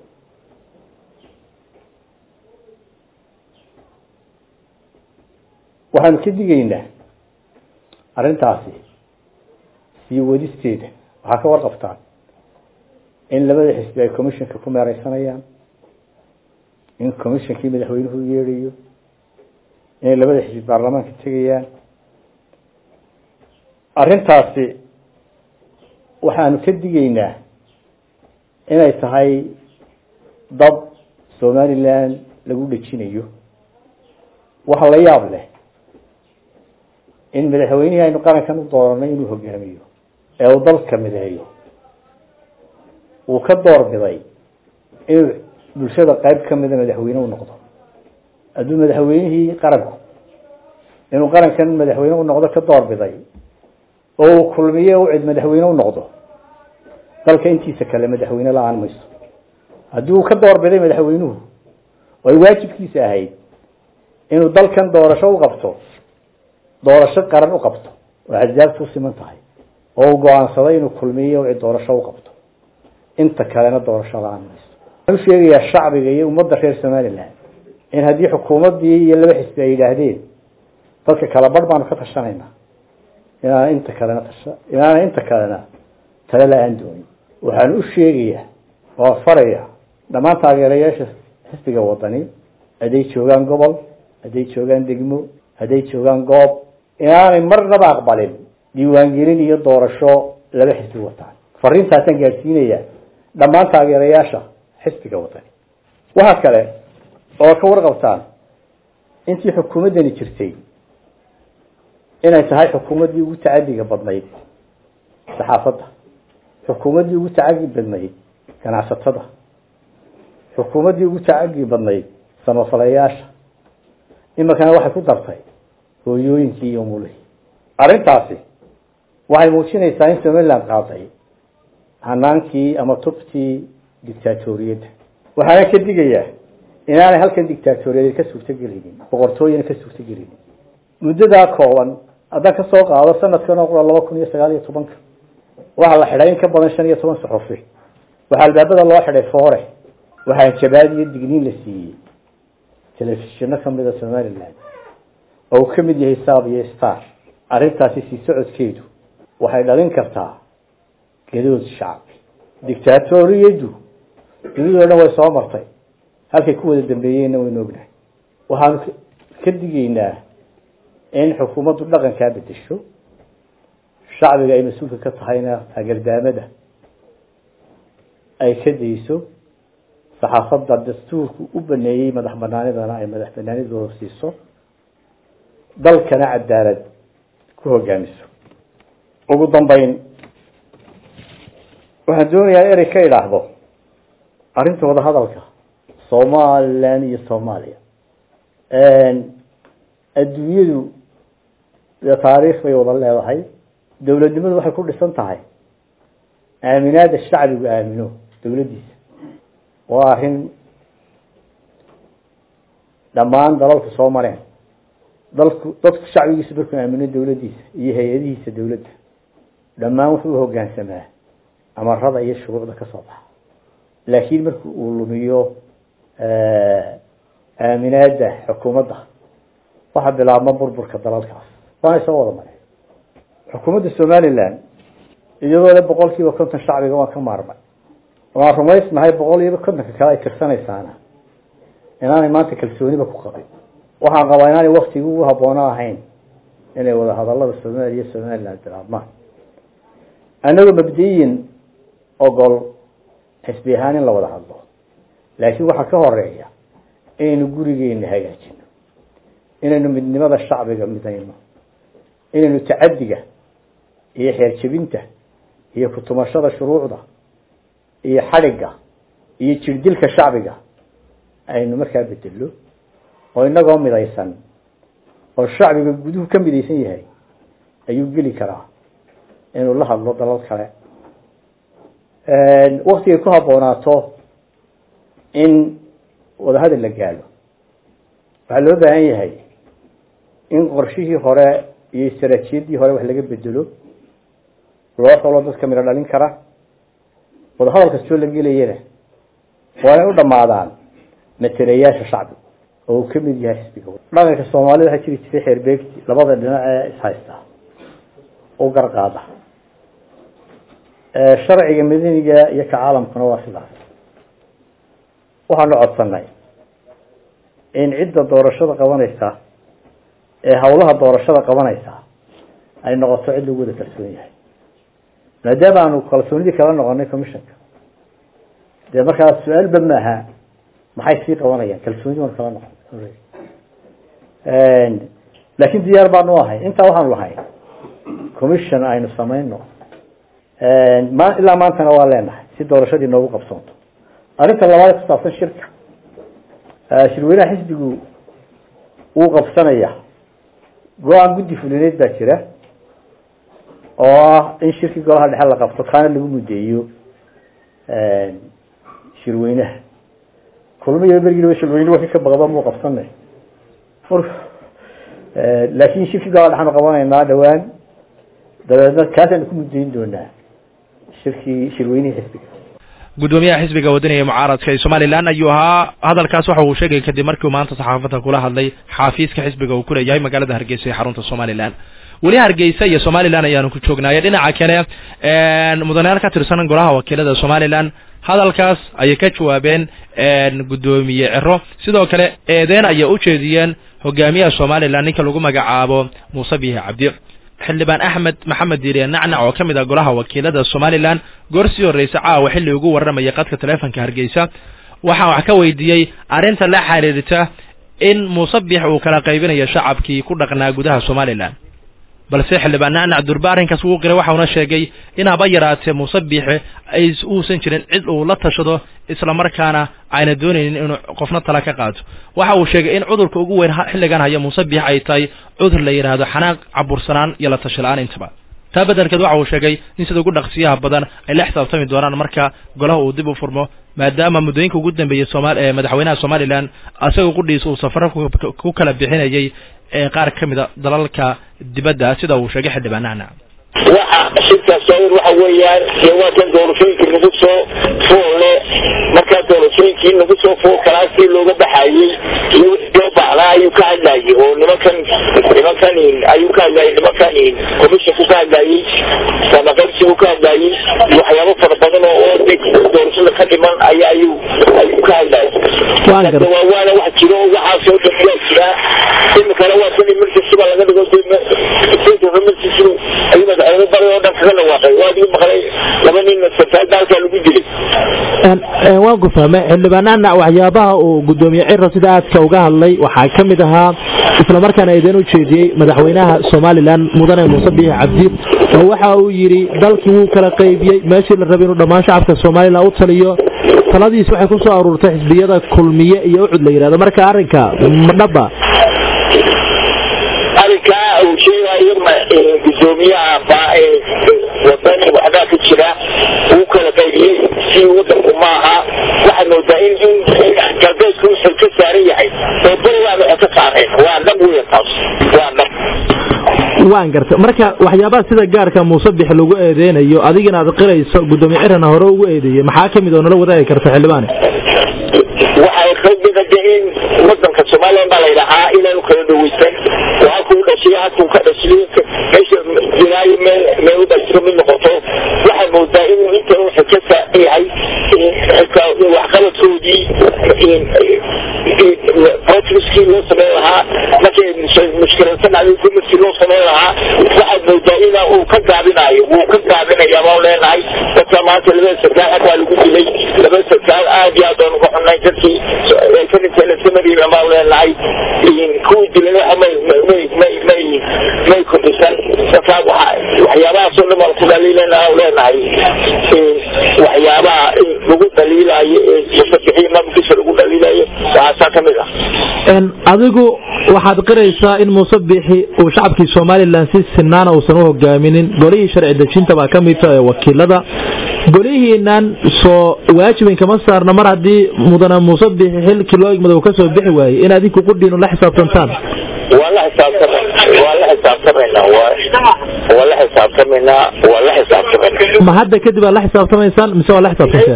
waxaan ka digaynaa arrintaasi iyo wadisteeda waxaa ka warqabtaan in labada xisbi ay commissionka ku meeraysanayaan in commissionkii madaxweynuhu yeedhayo inay labada xisbi baarlamaanka tegayaan arrintaasi waxaanu ka digaynaa inay tahay dad somaliland lagu dhejinayo waxa la yaab leh in madaxweynihii aynu qarankan u dooranay inuu hogaamiyo ee uu dalka mideeyo uu ka doorbiday inuu bulshada qayb ka mida madaxweyne u noqdo hadduu madaxweynihii qaranku inuu qarankan madaxweyne u noqdo ka doorbiday oo uu kulmiye u cid madaxweyne u noqdo dalka intiisa kale madaxweyne la-aan mayso haddii uu ka doorbiday madaxweynuhu oo ay waajibkiisa ahayd inuu dalkan doorasho u qabto doorasho qaran u qabto oo axsaabtu u siman tahay oo uu go-aansaday inuu kulmiye u cid doorasho u qabto inta kalena doorasho la-aan mayso waxaan u sheegayaa shacbiga iyo ummadda reer somaliland in haddii xukuumaddii iyo laba xisbi ay yidhaahdeen dadka kala badh baanu ka tashanaynaa inaana inta kalena tasha inaana inta kalena tale la-aan doonin waxaan u sheegayaa oo faraya dhammaan taageerayaasha xisbiga wadani hadday joogaan gobol hadday joogaan degmo hadday joogaan goob inaanay marnaba aqbalin diiwaangelin iyo doorasho laba xisbi wataan fariintaasaan gaadhsiinayaa dhammaan taageerayaasha xisbiga wadani waxa kale oo ka warqabtaan intii xukuumaddani jirtay inay tahay xukuumaddii ugu tacadiga badnayd saxaafadda xukuumaddii ugu tacagi badnayd ganacsatada xukuumaddii ugu tacagi badnayd samafalayaasha iminkana waxay ku dartay hooyooyinkii iyo umulihii arrintaasi waxay muujinaysaa in somaliland qaaday hanaankii ama tubtii dictaatoriyadda waxaana ka digayaa inaanay halkan dictaatoriyad ka suurtogelinin boqortooyina ka suurtogelinin muddadaa kooban haddaan ka soo qaado sanadkan oo qura laba kun iyo sagaal iyo tobanka waxaa la xidhay in ka badan shan iyo toban saxufi waxaa albaabada loo xidhay foore waxaa jabaad iyo digniin la siiyey telefishino kamida somaliland oo uu ka mid yahay saab iyo star arrintaasi sii socodkeedu waxay dhalin kartaa gadood shacbi dictaatoriyaddu dunidoo dhan way soo martay halkay ku wada dambeeyeenna waynu ognahay waxaanu ka digaynaa in xukuumaddu dhaqankaa bedesho shacbiga ay mas-uulka ka tahayna hagardaamada ay ka dayso saxaafadda dastuurku u baneeyey madax banaanidana ay madax banaanidooda siiso dalkana cadaalad ku hogaamiso ugu dambeyn waxaan doonayaa erey ka idhaahdo arrinta wada hadalka somaliland iyo soomaaliya adduunyadu taariikh bay wada leedahay dowladnimadu waxay ku dhisan tahay aaminaada shacbigu aamino dowladdiisa waa arrin dhammaan dalalku soo mareen dalku dadku shacbigiisa markuu aamino dowladdiisa iyo hay-adihiisa dowladda dhammaan wuxuu u hoggaansamaa amarada iyo shuruucda ka soo baxa laakiin marka uu lumiyo aaminaada xukuumadda waxaa bilaabma burburka dalalkaas waanay soo wada mareen xukuumadda somaliland iyadoo le boqol kiiba konton shacbiga waan ka maarmay waan rumaysnahay boqol iyoba kontonka kale ay tirsanaysaana inaanay maanta kalsooniba ku qabin waxaan qabaa inaanay waktigii ugu habboona ahayn inay wada hadalada soomaaliya iyo somaliland bilaabmaan annagoo mabdiyin ogol xisbi ahaan in la wada hadlo laakiin waxaa ka horeeya inaynu gurigeena hagaajino inaynu midnimada shacbiga midayno inaynu tacadiga iyo xeerjebinta iyo kutumashada shuruucda iyo xadhigga iyo jirdilka shacbiga aynu markaa bedelo oo inagoo midaysan oo shacbiga guduhu ka midaysan yahay ayuu geli karaa inuu la hadlo dalal kale waktigay ku habboonaato in wadahadal la gaalo waxaa loo baahan yahay in qorshihii hore iyo istaraatiijiyadii hore wax laga bedelo loo xolo dadka midho dhalin kara wadahadal kastoo la gelayana waa inay u dhammaadaan matalayaasha shacbiga oo uu ka mid yahay xisbiga dhaqanka soomaalida waxaa jiri jiray xeerbeegti labada dhinac ee ishaysta oo garqaada sharciga madaniga iyo ka caalamkuna waa sidaas waxaanu codsanay in cidda doorashada qabanaysa ee hawlaha doorashada qabanaysa ay noqoto cid lagu wada kalsoon yahay maadaama aanu kalsoonidii kala noqonay commissionka dee markaas su-aalba maaha maxay sii qabanayaan kalsoonidii waan kala noqon laakiin diyaar baanu ahay intaa waxaanu lahay commission aynu samayno ma ilaa maantana waa leenahay si doorashadii noogu qabsoonto arrinta labaad ku saabsan shirka shirweynaha xisbigu uu qabsanaya go-aan guddi fulineed baa jira oo ah in shirkii golaha dhexe la qabto kaana lagu mudeeyo shirweynaha kulmiyo bergii shirweyne wixii ka baqda muu qabsanay laakiin shirkii golaha dhexaanu qabanaynaa dhawaan dabeedna kaasaynu ku mudeyn doonaa shirkii shirweynihii xisbiga gudoomiyaha xisbiga wadaniga ee mucaaradka ee Soomaaliland ayuu ahaa hadalkaas waxa uu sheegay kadib markii uu maanta saxaafadda kula hadlay xafiiska xisbiga uu ku leeyahay magaalada Hargeysa ee xarunta Soomaaliland wali Hargeysa iyo Soomaaliland ayaanu ku joognaa dhinaca kale ee mudanayaal ka tirsan golaha wakiilada Soomaaliland hadalkaas ay ka jawaabeen gudoomiye Ciro sidoo kale eedeen ay u jeediyeen hogaamiyaha Soomaaliland ninka lagu magacaabo Muuse Bihi Cabdi xildhibaan Axmed Maxamed Diiriye Nacnac oo kamid ah golaha wakiilada Soomaaliland goorsi horeysa caawa xilli ugu waramay qadka telefoonka Hargeysa waxa wax ka weydiiyay arinta la xiriirta in Muuse Bihi uu kala qaybinayo shacabkii ku dhaqnaa gudaha Soomaaliland balse xildhibaan Nacnac durbaarinkaas uu qiray waxa uu sheegay in haba yaraatee Muuse Bihi ay uusan jirin cid uu la tashado isla markaana ayna doonaynin inuu qofna tala ka qaato waxa uu sheegay in cudurka ugu weyn xilligan haya Muuse Bihi ay tahay cudur la yiraahdo xanaaq cabursanaan iyo la tashalaan intaba tabadarkeed waxa uu sheegay in sida ugu dhaqsiyaha badan ay la xisaabtami doonaan marka golaha uu dib u furmo maadaama mudooyinka ugu dambeeyay Soomaaliya madaxweynaha Soomaaliland asagoo ku dhiisay safar ku kala bixinayay ee qaar kamid ah dalalka dibadda sida uu sheegay xildhibaan Nacnac waxa shirka sawir waxa weeyaan jawaabtan doorashooyinka lagu soo foole marka doorashooyinkii lagu soo fool kalaasi looga baxayay iyo wixii baahnaa ayuu ka hadlayay oo nimankan nimankan ayuu ka hadlayay nimankan commission ku hadlayay sanadkii uu ka hadlayay waxyaabo fara badan oo doorashada ka dhiman ayaa ayuu ayuu ka hadlayay waa waana wax jiro waxa soo dhaxlay jira in kala waa tan emergency baa laga dhigo emergency ayuu ayuu baro dhan kala waaqay waa dib maqlay laba nin sarkaal dalka lagu dilay ee waan ku fahmay xildhibaanana waxyaabaha uu gudoomiye Ciro sida aadka uga hadlay waxa kamid ahaa isla markaana idin u jeediyay madaxweynaha Soomaaliland mudane Muuse Bihi Cabdi oo waxa uu yiri dalkii uu kala qaybiyay meeshii la rabay inuu dhamaan shacabka Soomaaliland u taliyo taladiis waxay ku soo aruurtay xisbiyada kulmiye iyo cud la yiraahdo marka arrinka madaba arrinka uu sheegay gudoomiyaha baa wadani waxda ku jira uu kala qaybiyay si wadanku maaha waxa moodaa in in galbeedku uu ka saaran yahay oo bariga ka saaran waa dab weyn taas waa dab waan gartay marka waxyaabaha sida gaarka Muuse Bihi lagu eedeynayo adigina aad qirayso gudoomiye Cirana hore ugu eedeeyay maxaa kamid oo nala wadaagi karta xildhibaan waxay khadbada in wadanka Soomaaliland baa la yiraahdaa inuu kala dhaweysan waxa ku dhashay halku ka dhashay meesha jiraay meel meel u dhashay mid noqoto waxa moodaa in inta uu xikasa yahay ka wax qaladkoodii in qofkii loo sameeyaa markay mushkilada dhacday kumasi loo sameeyaa waxa moodaa in uu ka gaabinayo uu ka gaabinayo ma leenahay dadka maanta laba sarkaal aad lagu dilay laba sarkaal aad iyo aad ugu xunay dadkii kan inta samadi ma leenahay in ku dilay waxa may may may may may ku dhisan dadka waxyaabaha soo dhamaan ku dhaliilana leenahay waxyaabaha lagu dhaliilayo ee safiixii ma bixi lagu dhaliilayo waxa kamid ah en adigu waxaad qiraysaa in Muuse Bihi uu shacabkii Soomaaliland si sinaana uu soo hogaaminin golihii sharci dejinta baa kamid ah wakiilada golihiinan soo waajibin kama saarna mar hadii mudana Muuse Bihi xilkii loo igmado ka soo bixi waayay in adigu ku dhiino la xisaabtantaan wala xisaabtamay wala xisaabtamay wala xisaabtamay wala xisaabtamay ma hadda kadib la xisaabtamaysaan mise wala xisaabtanteen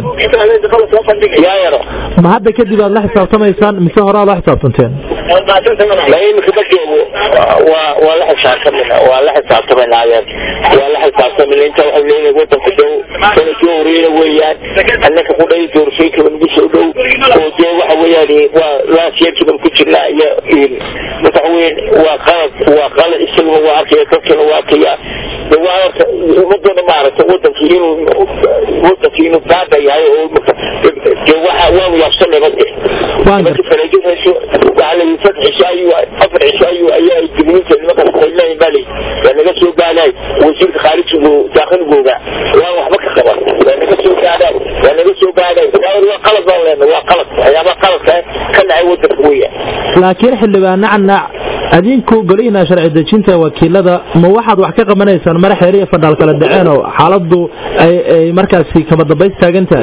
ya yaro ma hadda kadib la xisaabtamaysaan mise hore la xisaabtanteen ma imika bajeego waa wala xisaabtamay wala xisaabtamay wala xisaabtamay inta waxa leeyahay wadanka dhow kana joorina weeyaan annaka ku dhay doorshayka lagu soo dhow oo jee waxa weeyaan waa la sheekada ku jirna iyo madaxweyne waa qalad waa qalad isagu waa arkay dadka waa arkaya وارك مدن ما عرفت ودن كينو ودن كينو بعد يعني جواها واو يفصل لبده بس فريقه شو على الفتح شاي وأفر شاي وأيام الجنود اللي ما كان كلها يبالي يعني بس شو قالي وزير خارج داخل جوجا واو حبك خبر يعني بس شو قالي يعني بس شو قالي هو قلب والله هو قلب يا ما قلب كان عود قوية لكن حل بقى نعنع أدينكو قلينا شرع الدجنة وكيلة ما واحد وحكي من يسان مرح يريه فضل كلا دعانه حالده أي أي مركز في كم الضبيط تاجنته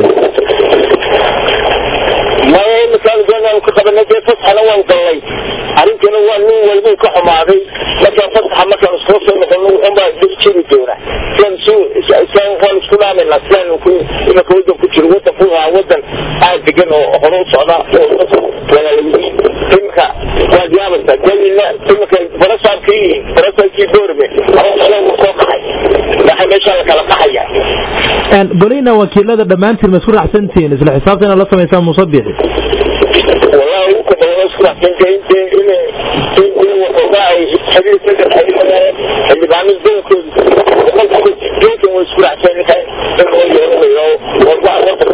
ما مثال جانا وكتب الناس فتح نوع وقلي عرفت أنا وانو والبو كحم عادي مثلا فتح مثلا صوص مثلا هم بيشيلوا الدورة كان سو كان قال سلام الناس وكل إما كودهم كتير وتفوها ودن قاعد بيجنوا خروج صلاة ولا لين تمك وجابت تجلي لا تمك برسال كي برسال كي دوربه خلاص أنا مصطفى لا حمشي على كلام حيا أن قلينا وكيل هذا دمانتي المسؤول حسنتين إذا حسابنا الله سمع إنسان مصبح والله ممكن أنا أسمع أنت أنت إلى أنت وقاعد حبيب تلك الحبيب اللي بعمل ده كل كل كل مسؤول عشان كده هو هو وقاعد وقت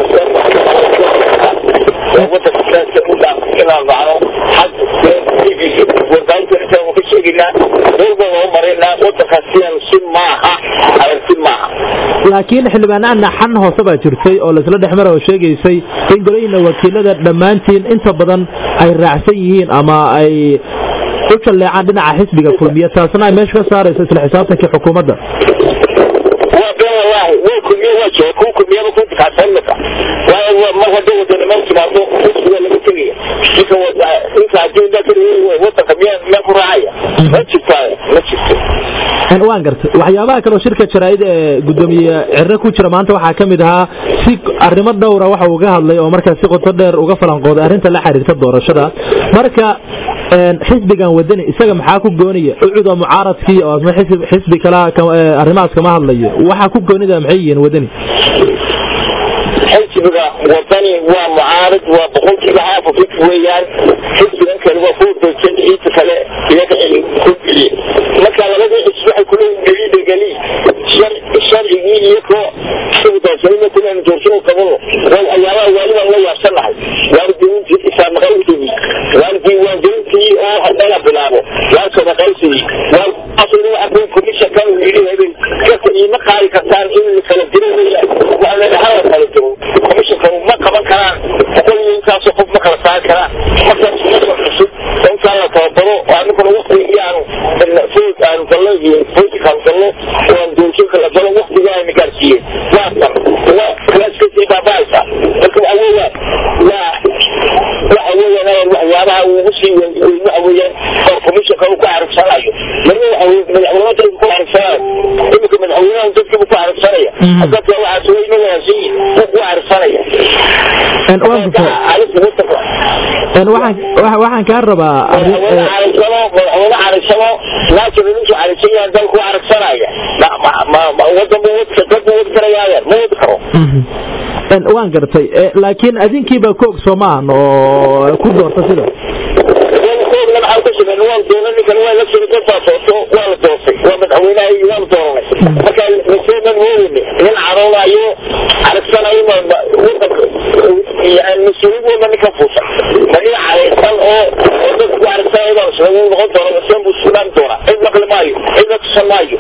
وقت الساعة تقول كلا بعض حد يجي وقاعد تحسب وكل شيء لا هو هو مرينا وتخسيان سماعة على السماعة laakiin xildhibaanana xan hoosaba jirtay oo la isla dhexmar oo sheegaysay in golayna wakiilada dhamaantiin inta badan ay raacsan yihiin ama ay u jaleecaan dhinaca xisbiga kulmiya taasna ay meesha ka saarayso isla xisaabtanka xukuumadda والله وكل وجه كل يوم كنت كاتمك وهو ما هو ده ده ما سمعته ولا بتجي كيف هو انت عايزين ده كده هو تقبيان ما قرايه ما تشوفه ما تشوفه أنا وان قرت وحيابها كانوا شركة شرايد قدومية عركو شرمانته وحا كمد ها سيك أرمات دورة وحا وقاها اللي ومركا سيقو تدر وقفل عن قوضة أرنتا لا حريك الدورة شدا مركا حسبي كان ودني إساق محاكو قونية اعوذا معارض كي أو اسمه حسب حسبي كلا أرمات كما هاللي وحاكو قوني ده محيين ودني حسبك وطني ومعارض وبقولك بها فكك ويان حسبك الوفود بالجنعي تفلا يدعي كل ما كان لدي إصبح كلهم قليل قليل الشرع يجي يكو سودا سليمة كنا نجرسوه قبله والأيام والله الله يحسن لحي واردين في إسلام غيرتني واردين واردين في أو حتى لا بلابه واردين غيرتني واردين أبين كميشة كانوا يجي هذين كثني مقاري كثان إن خلقين وأنا لحاول خلقين كميشة كانوا ما قبل كلام تقول لي إنسان صفوف مقر ساعة كلام حتى سنة الحسود وإنسان لا توضروا وأنا كنا وقت يعني الفوت أن تلاقي فوت كان تلاقي وأن دوشين كلا تلاقي وقت جاي مكارسية واصل وكلاس كتير بابايسا لكن أولا لا لا أولا لا وأنا ومشي وأولا كميشة كانوا كعرف سرايا من من أولا تلقوا كعرف سرايا إنك من أولا تلقوا كعرف سرايا أقول لو عسوي من يزين وكعرف سرايا أن أوقف أن واحد واحد كهربا أولا على السماء أولا على السماء لكن نمشي على شيء هذا كعرف سرايا لا ما ما وده مو وده مو سرايا مو ذكره أن وان قرتي لكن أدين كيبا كوك سومان أو كودور تصير لما حاولتش من وان دونني كان وان نفسه يتفع صوته وان توصي ومن أولها وان دونني فكان نسيبا ووني من عروضة أيوه على السنة أيوه يعني المسؤولين ومن كفوسة فإن على السنة وضد على السنة أيضا سنوين بغض دورة السنة والسلام دورة إذنك لمايو إذنك السمايو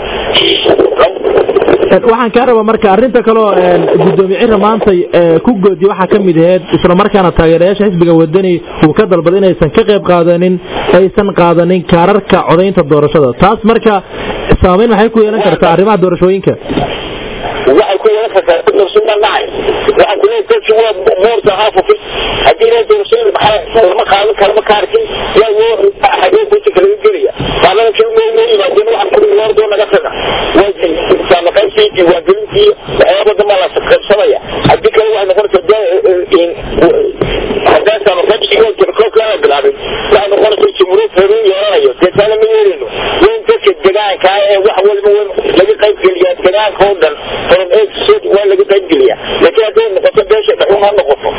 waxaan ka rabaa marka arinta kale oo gudoomiyaha maanta ku goodi waxa kamid ahayd isla markaana taageerayaasha xisbiga wadani uu ka dalbaday inaysan ka qayb qaadanin aysan qaadanin kaararka codeynta doorashada taas marka saameyn waxay ku yeelan kartaa arrimaha doorashooyinka waxay ku yeelan kartaa doorashada nacay waxa ku leeyahay dadku waa moorta haafufi hadii la doorashada maxaa ma qaadan karo ma kaarkin yaa woo xagee ku tikray geliya baalan kii uu leeyahay waxa ku leeyahay doon naga taga sama qaybtii waa gelintii waxyaabo dama la sabsabaya hadii kale waxay noqonaysaa in hadaa sama qaybtii oo jirko kala bilaabay waxay noqonaysaa jumhuuriyad heerin yeelanayo dadana ma yeelino in dadka deegaanka ee wax walba laga qayb geliya deegaanka oo dhan from A to Z waa laga qayb geliya laakiin haday noqoto beesha dhaxuma noqoto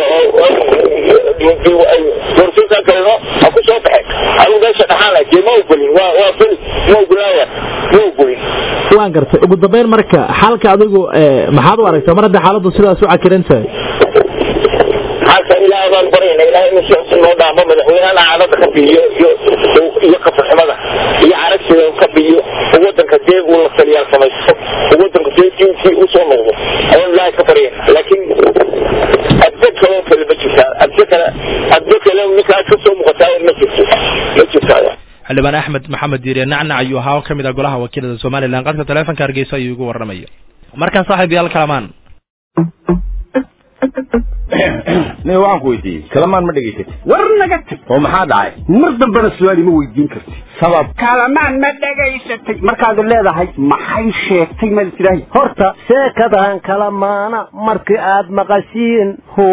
doorashada kalena aku soo baxay ayu beesha dhaxana ma ogolin waa waa fil ma ogolaaya ma ogolin waan gartay ugu dambeyn marka xalka adigu maxaad u aragtaa mar hadda xaaladdu sidaas u cakiran tahay halka ilaahay baan barayna ilaahay inuu soo noo dhaamo madaxweynaha caalamka ka biyo iyo iyo qafaxmada iyo aragtida ka biyo wadanka deeg uu la taliyaa samaysto wadanka deegiisii uu soo noqdo ayaan ilaahay ka barayna laakiin adka loo kala bajisa adka adka loo ninka ka soo muuqataa ma jirto ma jirto xildhibaan axmed maxamed diire nacnac ayuu ahaa oo ka mid ah golaha wakiilada Soomaaliland qadka teleefanka Hargeysa ayuu ugu warramaya markaan saaxiibayaal kalamaan ne waan ku weydiiyey kalamaan ma dhageysatay war naga tag oo maxaa dhacay mar dambana su'aali ma weydiin kartid sabab kalamaan ma dhageysatay markaad leedahay maxay sheegtay ma tiraahdo horta sheekadan kalamaana markii aad maqashiin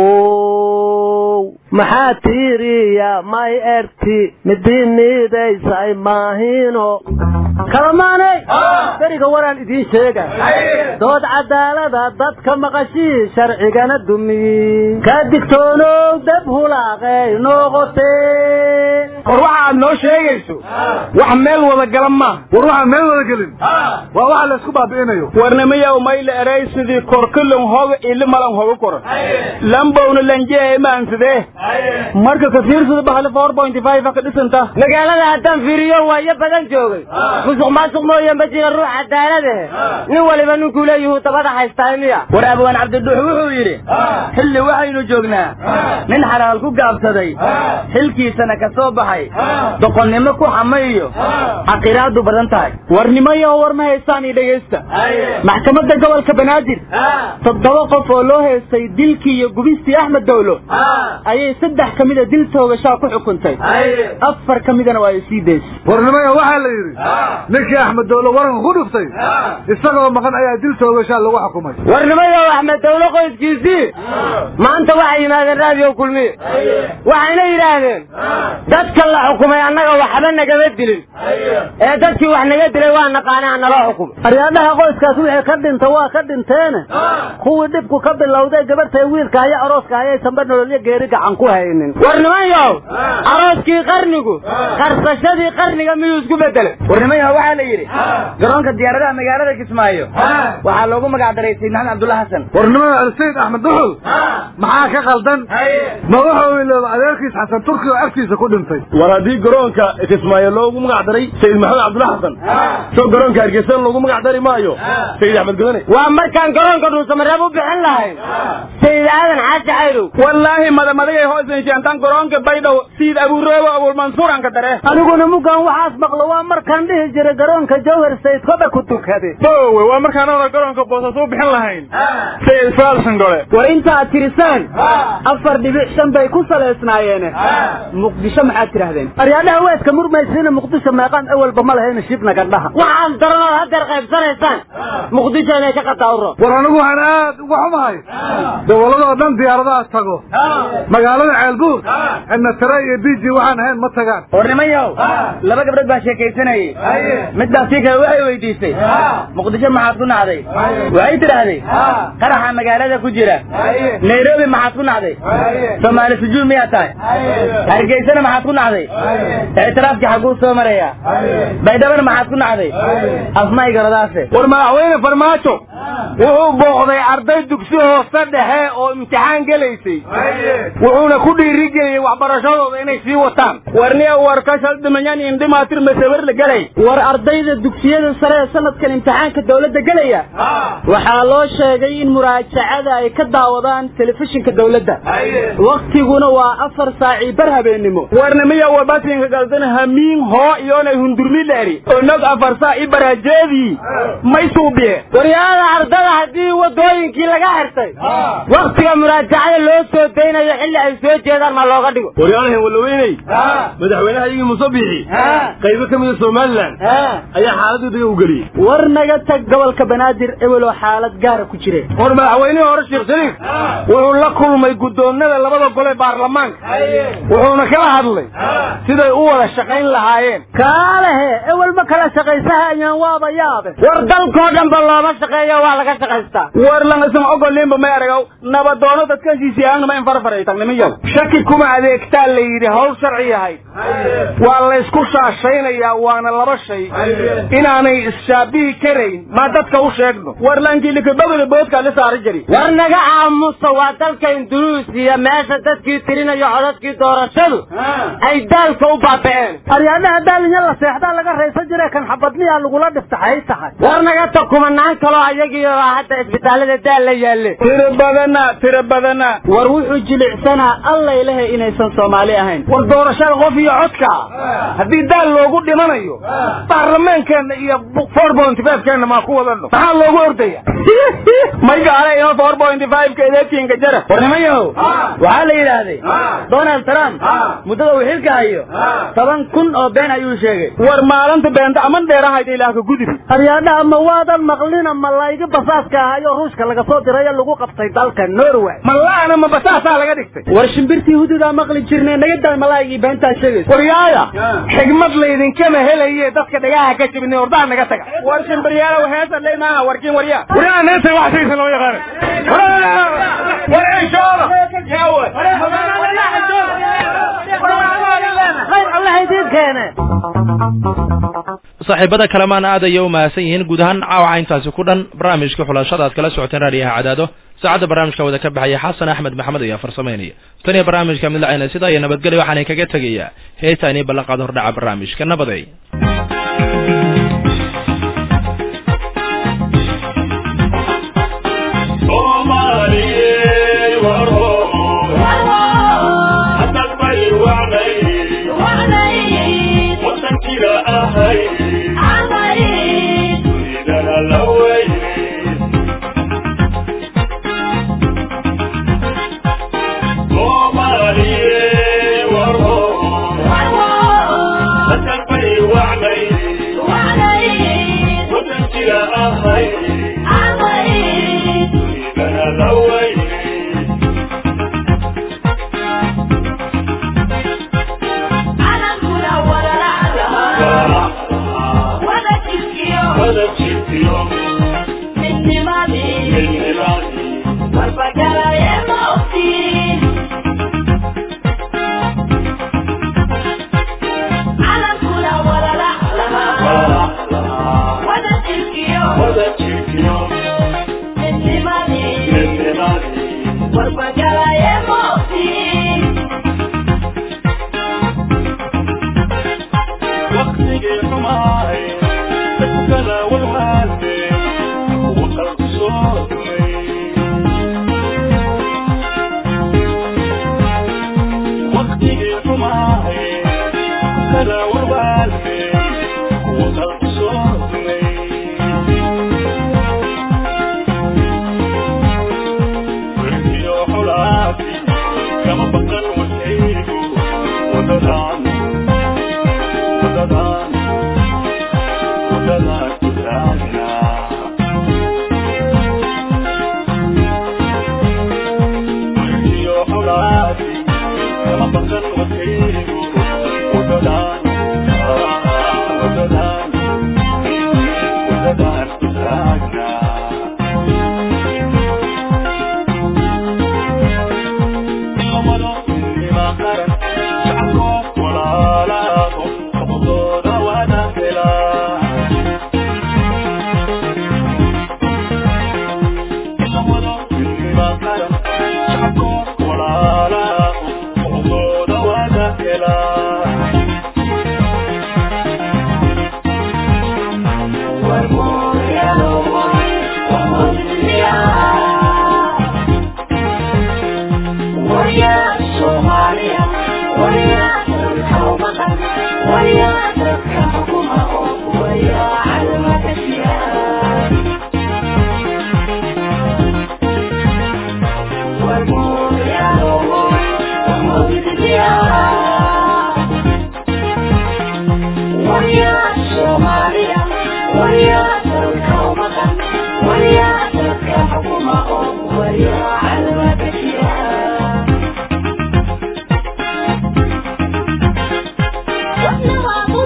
hoo maxaa tiiriya may erti midiniidaysay maahino kalamaanay beriga waraan idiin sheega dood cadaalada dadka maqashii sharcigana dumi ka digtoonow dab hulaaqay noqotee war waxaad noo sheegayso wax meel wada galan ma war waxa meel wada galin waa waxa la isku baabi'inayo warnamiya mayl eray sidii korkulun hooga ila malan hooga koran lambowna lanjee maansade marka ka fiirsada bahal four point five ka dhisanta magaalada hadan fiiriyo waayo badan joogay musuq maasuq mooyee ma jira ruux cadaalad ah nin waliba ninku leeyahay tabada haystaa miya war abaan cabdiduux wuxuu yiri xilli waxaynu joognaa nin xaraal ku gaabsaday xilkiisana ka soo baxay doqonnimo ku xamayo aqiraadu badan tahay warnimayo war ma haystaan ii dhageysta maxkamadda gobolka Banaadir toddoba qof oo loo heystay dilkii iyo gubistii Axmed Dawlo ayay saddex kamida dil toogasho ku xukuntay afar kamidana waa sii deys warnimayo waxa la yiri ninkii Axmed Dawlo waran ku dhuftay isagoo maqan ayaa dil toogasho lagu xukumay warnimayo Axmed Dawlo qoyskiisii maanta waxa yimaadeen raadiyo kulmiye waxayna yiraahdeen dadka la xukumay annaga waxba naga dilin ee dadkii wax naga dilay waa naqaanaa nala xukum aryaadaha qoyskaas wixii ka dhinta waa ka dhinteen kuwii dibku ka bilowday gabartay wiilka ay arooska ay sanba nolol geeri gacan ku haynin warnimayo arooskii qarnigu qarsashadii qarniga miyuu isku bedelay warnimayo waxa la yiri garoonka diyaaradaha magaalada Kismaayo waxa loogu magac daray Sayyid Maxamed Abdullah Hassan warnimayo Sayyid Axmed Duxul maxaa ka qaldan ma waxa uu leeyahay adeerkiis Xasan Turki oo agtiisa ku dhintay war hadii garoonka Kismaayo loogu magac daray Sayyid Maxamed Abdullah Hassan soo garoonka Hargeysa loogu magac daray maayo Sayyid Axmed Gudane waa markaan garoonka dhuusamarab u bixin lahayn Sayyid Aadan Xaaji Xayru wallahi madamadagay hoosan jeantan garoonka Baydhabo Sayyid Abu Reebo Abu Mansuur aan ka daray aniguna mugan waxaas maqlo waa markaan dhihi jiray garoonka Jawhar Sayyid koba ku tukaday oo waa markaan oo garoonka Boosaaso u bixin lahayn Sayyid Falsan gole war inta tirisaan afar dhibic shan bay ku saleysnaayeen muqdisho maxaa tirahdeen aryaadaha weedka murmaysiina muqdisho meeqan awalba ma lahayn shibna gandhaha waxaan daranoo hadeer qaybsanaysaan muqdisho inay ka qataawro war anigu waxaan aad uga xumahay dawladda dhan diyaaradaha tago magaalada Ceelbuur inna taray iyo biji waxaan ahayn ma tagaan warnimayo laba gabdhood baa sheekaysanayay mid baa tii kale waxay weydiisay muqdisho maxaad ku nacday waxay tiraahday qaraxa magaalada ku jira Nairobi maxaad ku nacday Soomaali sujuud miyaa tahay Hargeysana maxaad ku nacday اعترافك حقو سو مريا بايدبر ما حد كنا عدي أسماء قرداسة والمعوين فرماتو وهو بوغضي عرضي دكسيه صدحي او امتحان قليسي وهونا كل رجلي وعبرشاده بيني سي وطان ورنيا وركاشل دمانيان اندما تر مساور لقلي ور عرضي دكسيه سرية سنة كان امتحان كالدولة قليا وحالو شاقين مراجعة اي كداوضان تلفزيون كالدولة وقتي قونا وافر ساعي برها بينمو ورنميا وباسين كالدين همين هو ايونا هندرمي لاري ونق افر ساعي برها جيدي ما يسوبيه وريانا عرضها هدي ودوين كي لغا حرتي وقتي مراجعة لو سو دينا يحل اي سو جيدان ما لوغا ديغو وريانا هولويني مدحوينها يجي مصبيحي قيبه كمية سومالان ايا حالده دي وقلي ورنغا تك gobolka Banaadir ewelo xaalad gaar ku jireen war madaxweynaha hore Sheekh Shariif wuxuu la kulmay gudoonada labada gole baarlamaanka wuxuuna kala hadlay siday u wada shaqayn lahaayeen kaale ewel ma kala shaqaysaayaan waaba yaabe war dalkoo dhan ba looba shaqeeyo waa laga shaqaystaa war lan isma ogolinba ma aragow nabadoono dadkan siisiyaana ma infarfaray tagnimiyo shaki kuma adeegtaa la yiri hawl sharci yahay waa la isku shaashaynayaa waana laba shay inaanay isshaabihi karayn ma dadka u sheegno war lankilika babada boodka la saari jiri war naga aamusa waa dalka Indunuusiya meesha dadkii tirinayo codadkii doorashadu ay dalka u baabeen aryaadaha daalin la seexda laga reysan jiray kan xabadniya lagu la dhiftaxay tahay war naga takumanaan kale ayagiyo hadda isbitaalada daal la yaale tira badana tira badana war wuxuu jilicsanaa alla ilahay inaysan Soomaali ahayn war doorashada qof iyo codka hadii daal loogu dhimanayo baarlamaankeena iyo four point five keena ma ku wadano maxaa loogu ordaya may gaara inoo four point five ka election ka jara war nimayo waxa la yiraahday Donald Trump mudada uu xilka hayo toban kun oo been ayuu sheegay war maalinta beenta aman dheerahayd ilaa ka gudub aryaadaha ma waadan maqlina malayga basaaska ahayo ruushka laga soo diray lagu qabtay dalka Norway malaana ma basaasa laga dhigtay war shimbirtii hududa maqli jirnay naga daa malaygi beenta sheegay war yaaya xigmad leedin kama helayay dadka dhagaha ka jibnay ordaha naga taga war shimbiryaal waxay leeyahay warkiin wariya waraan inta wax sheegay loo yaqaan war ay shooda yaawa saaxiibada kalamaan aad ayay u mahadsan yihiin guud ahaan caawa intaasi ku dhan barnaamijka xulashada aad kala socoteen raadiyaha cadaado saacada barnaamijka wada ka baxaya xasan axmed maxamed ayaa farsameynaya tan iyo barnaamijka mid lacayna sida iyo nabadgelyo waxaan kaga tegayaa heetaani ballanqaad hordhaca barnaamijka nabaday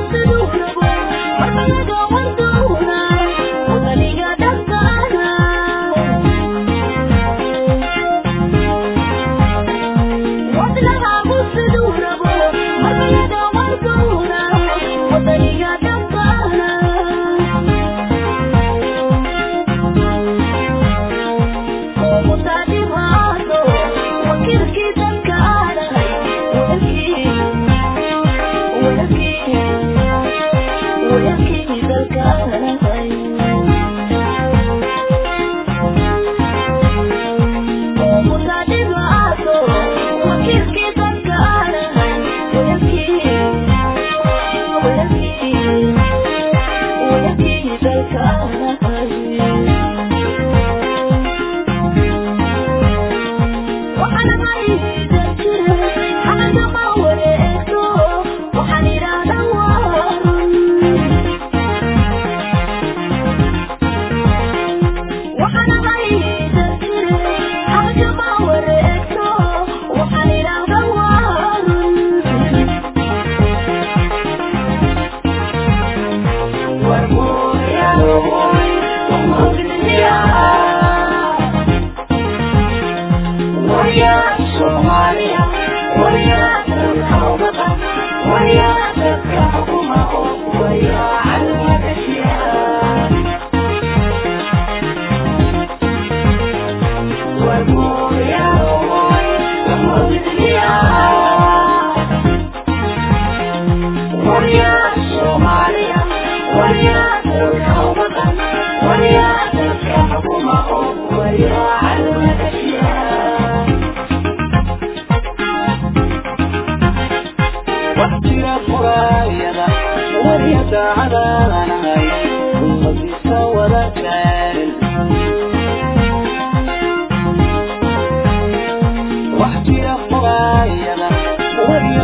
What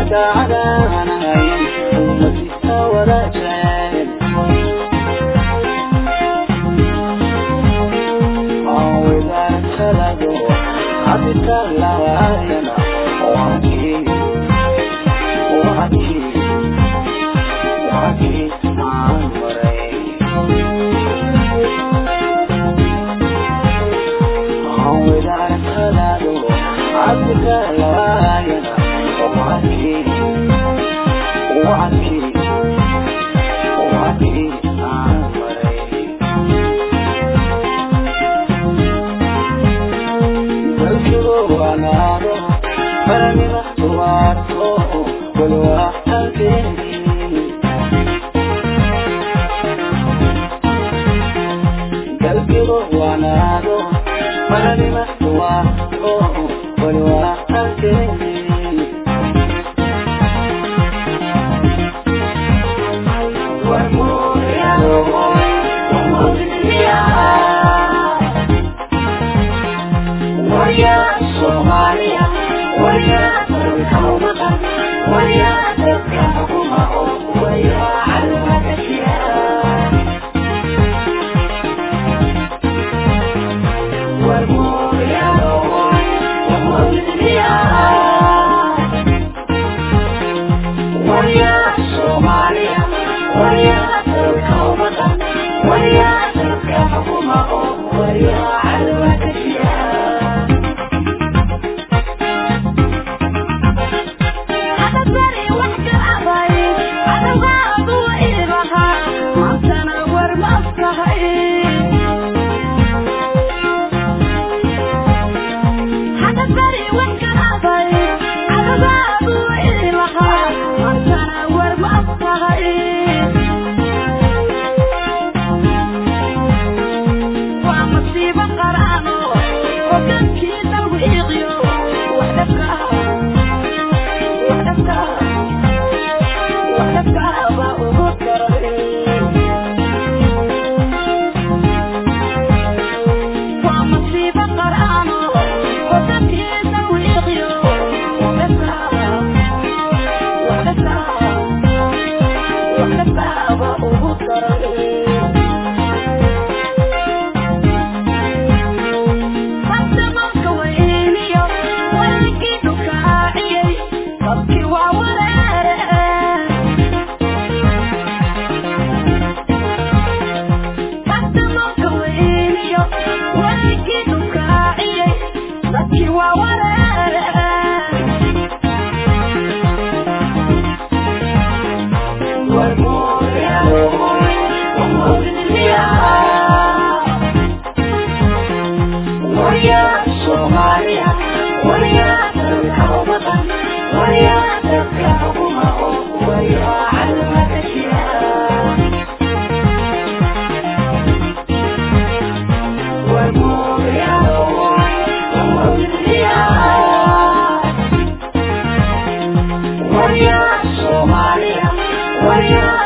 Somalia, Somalia.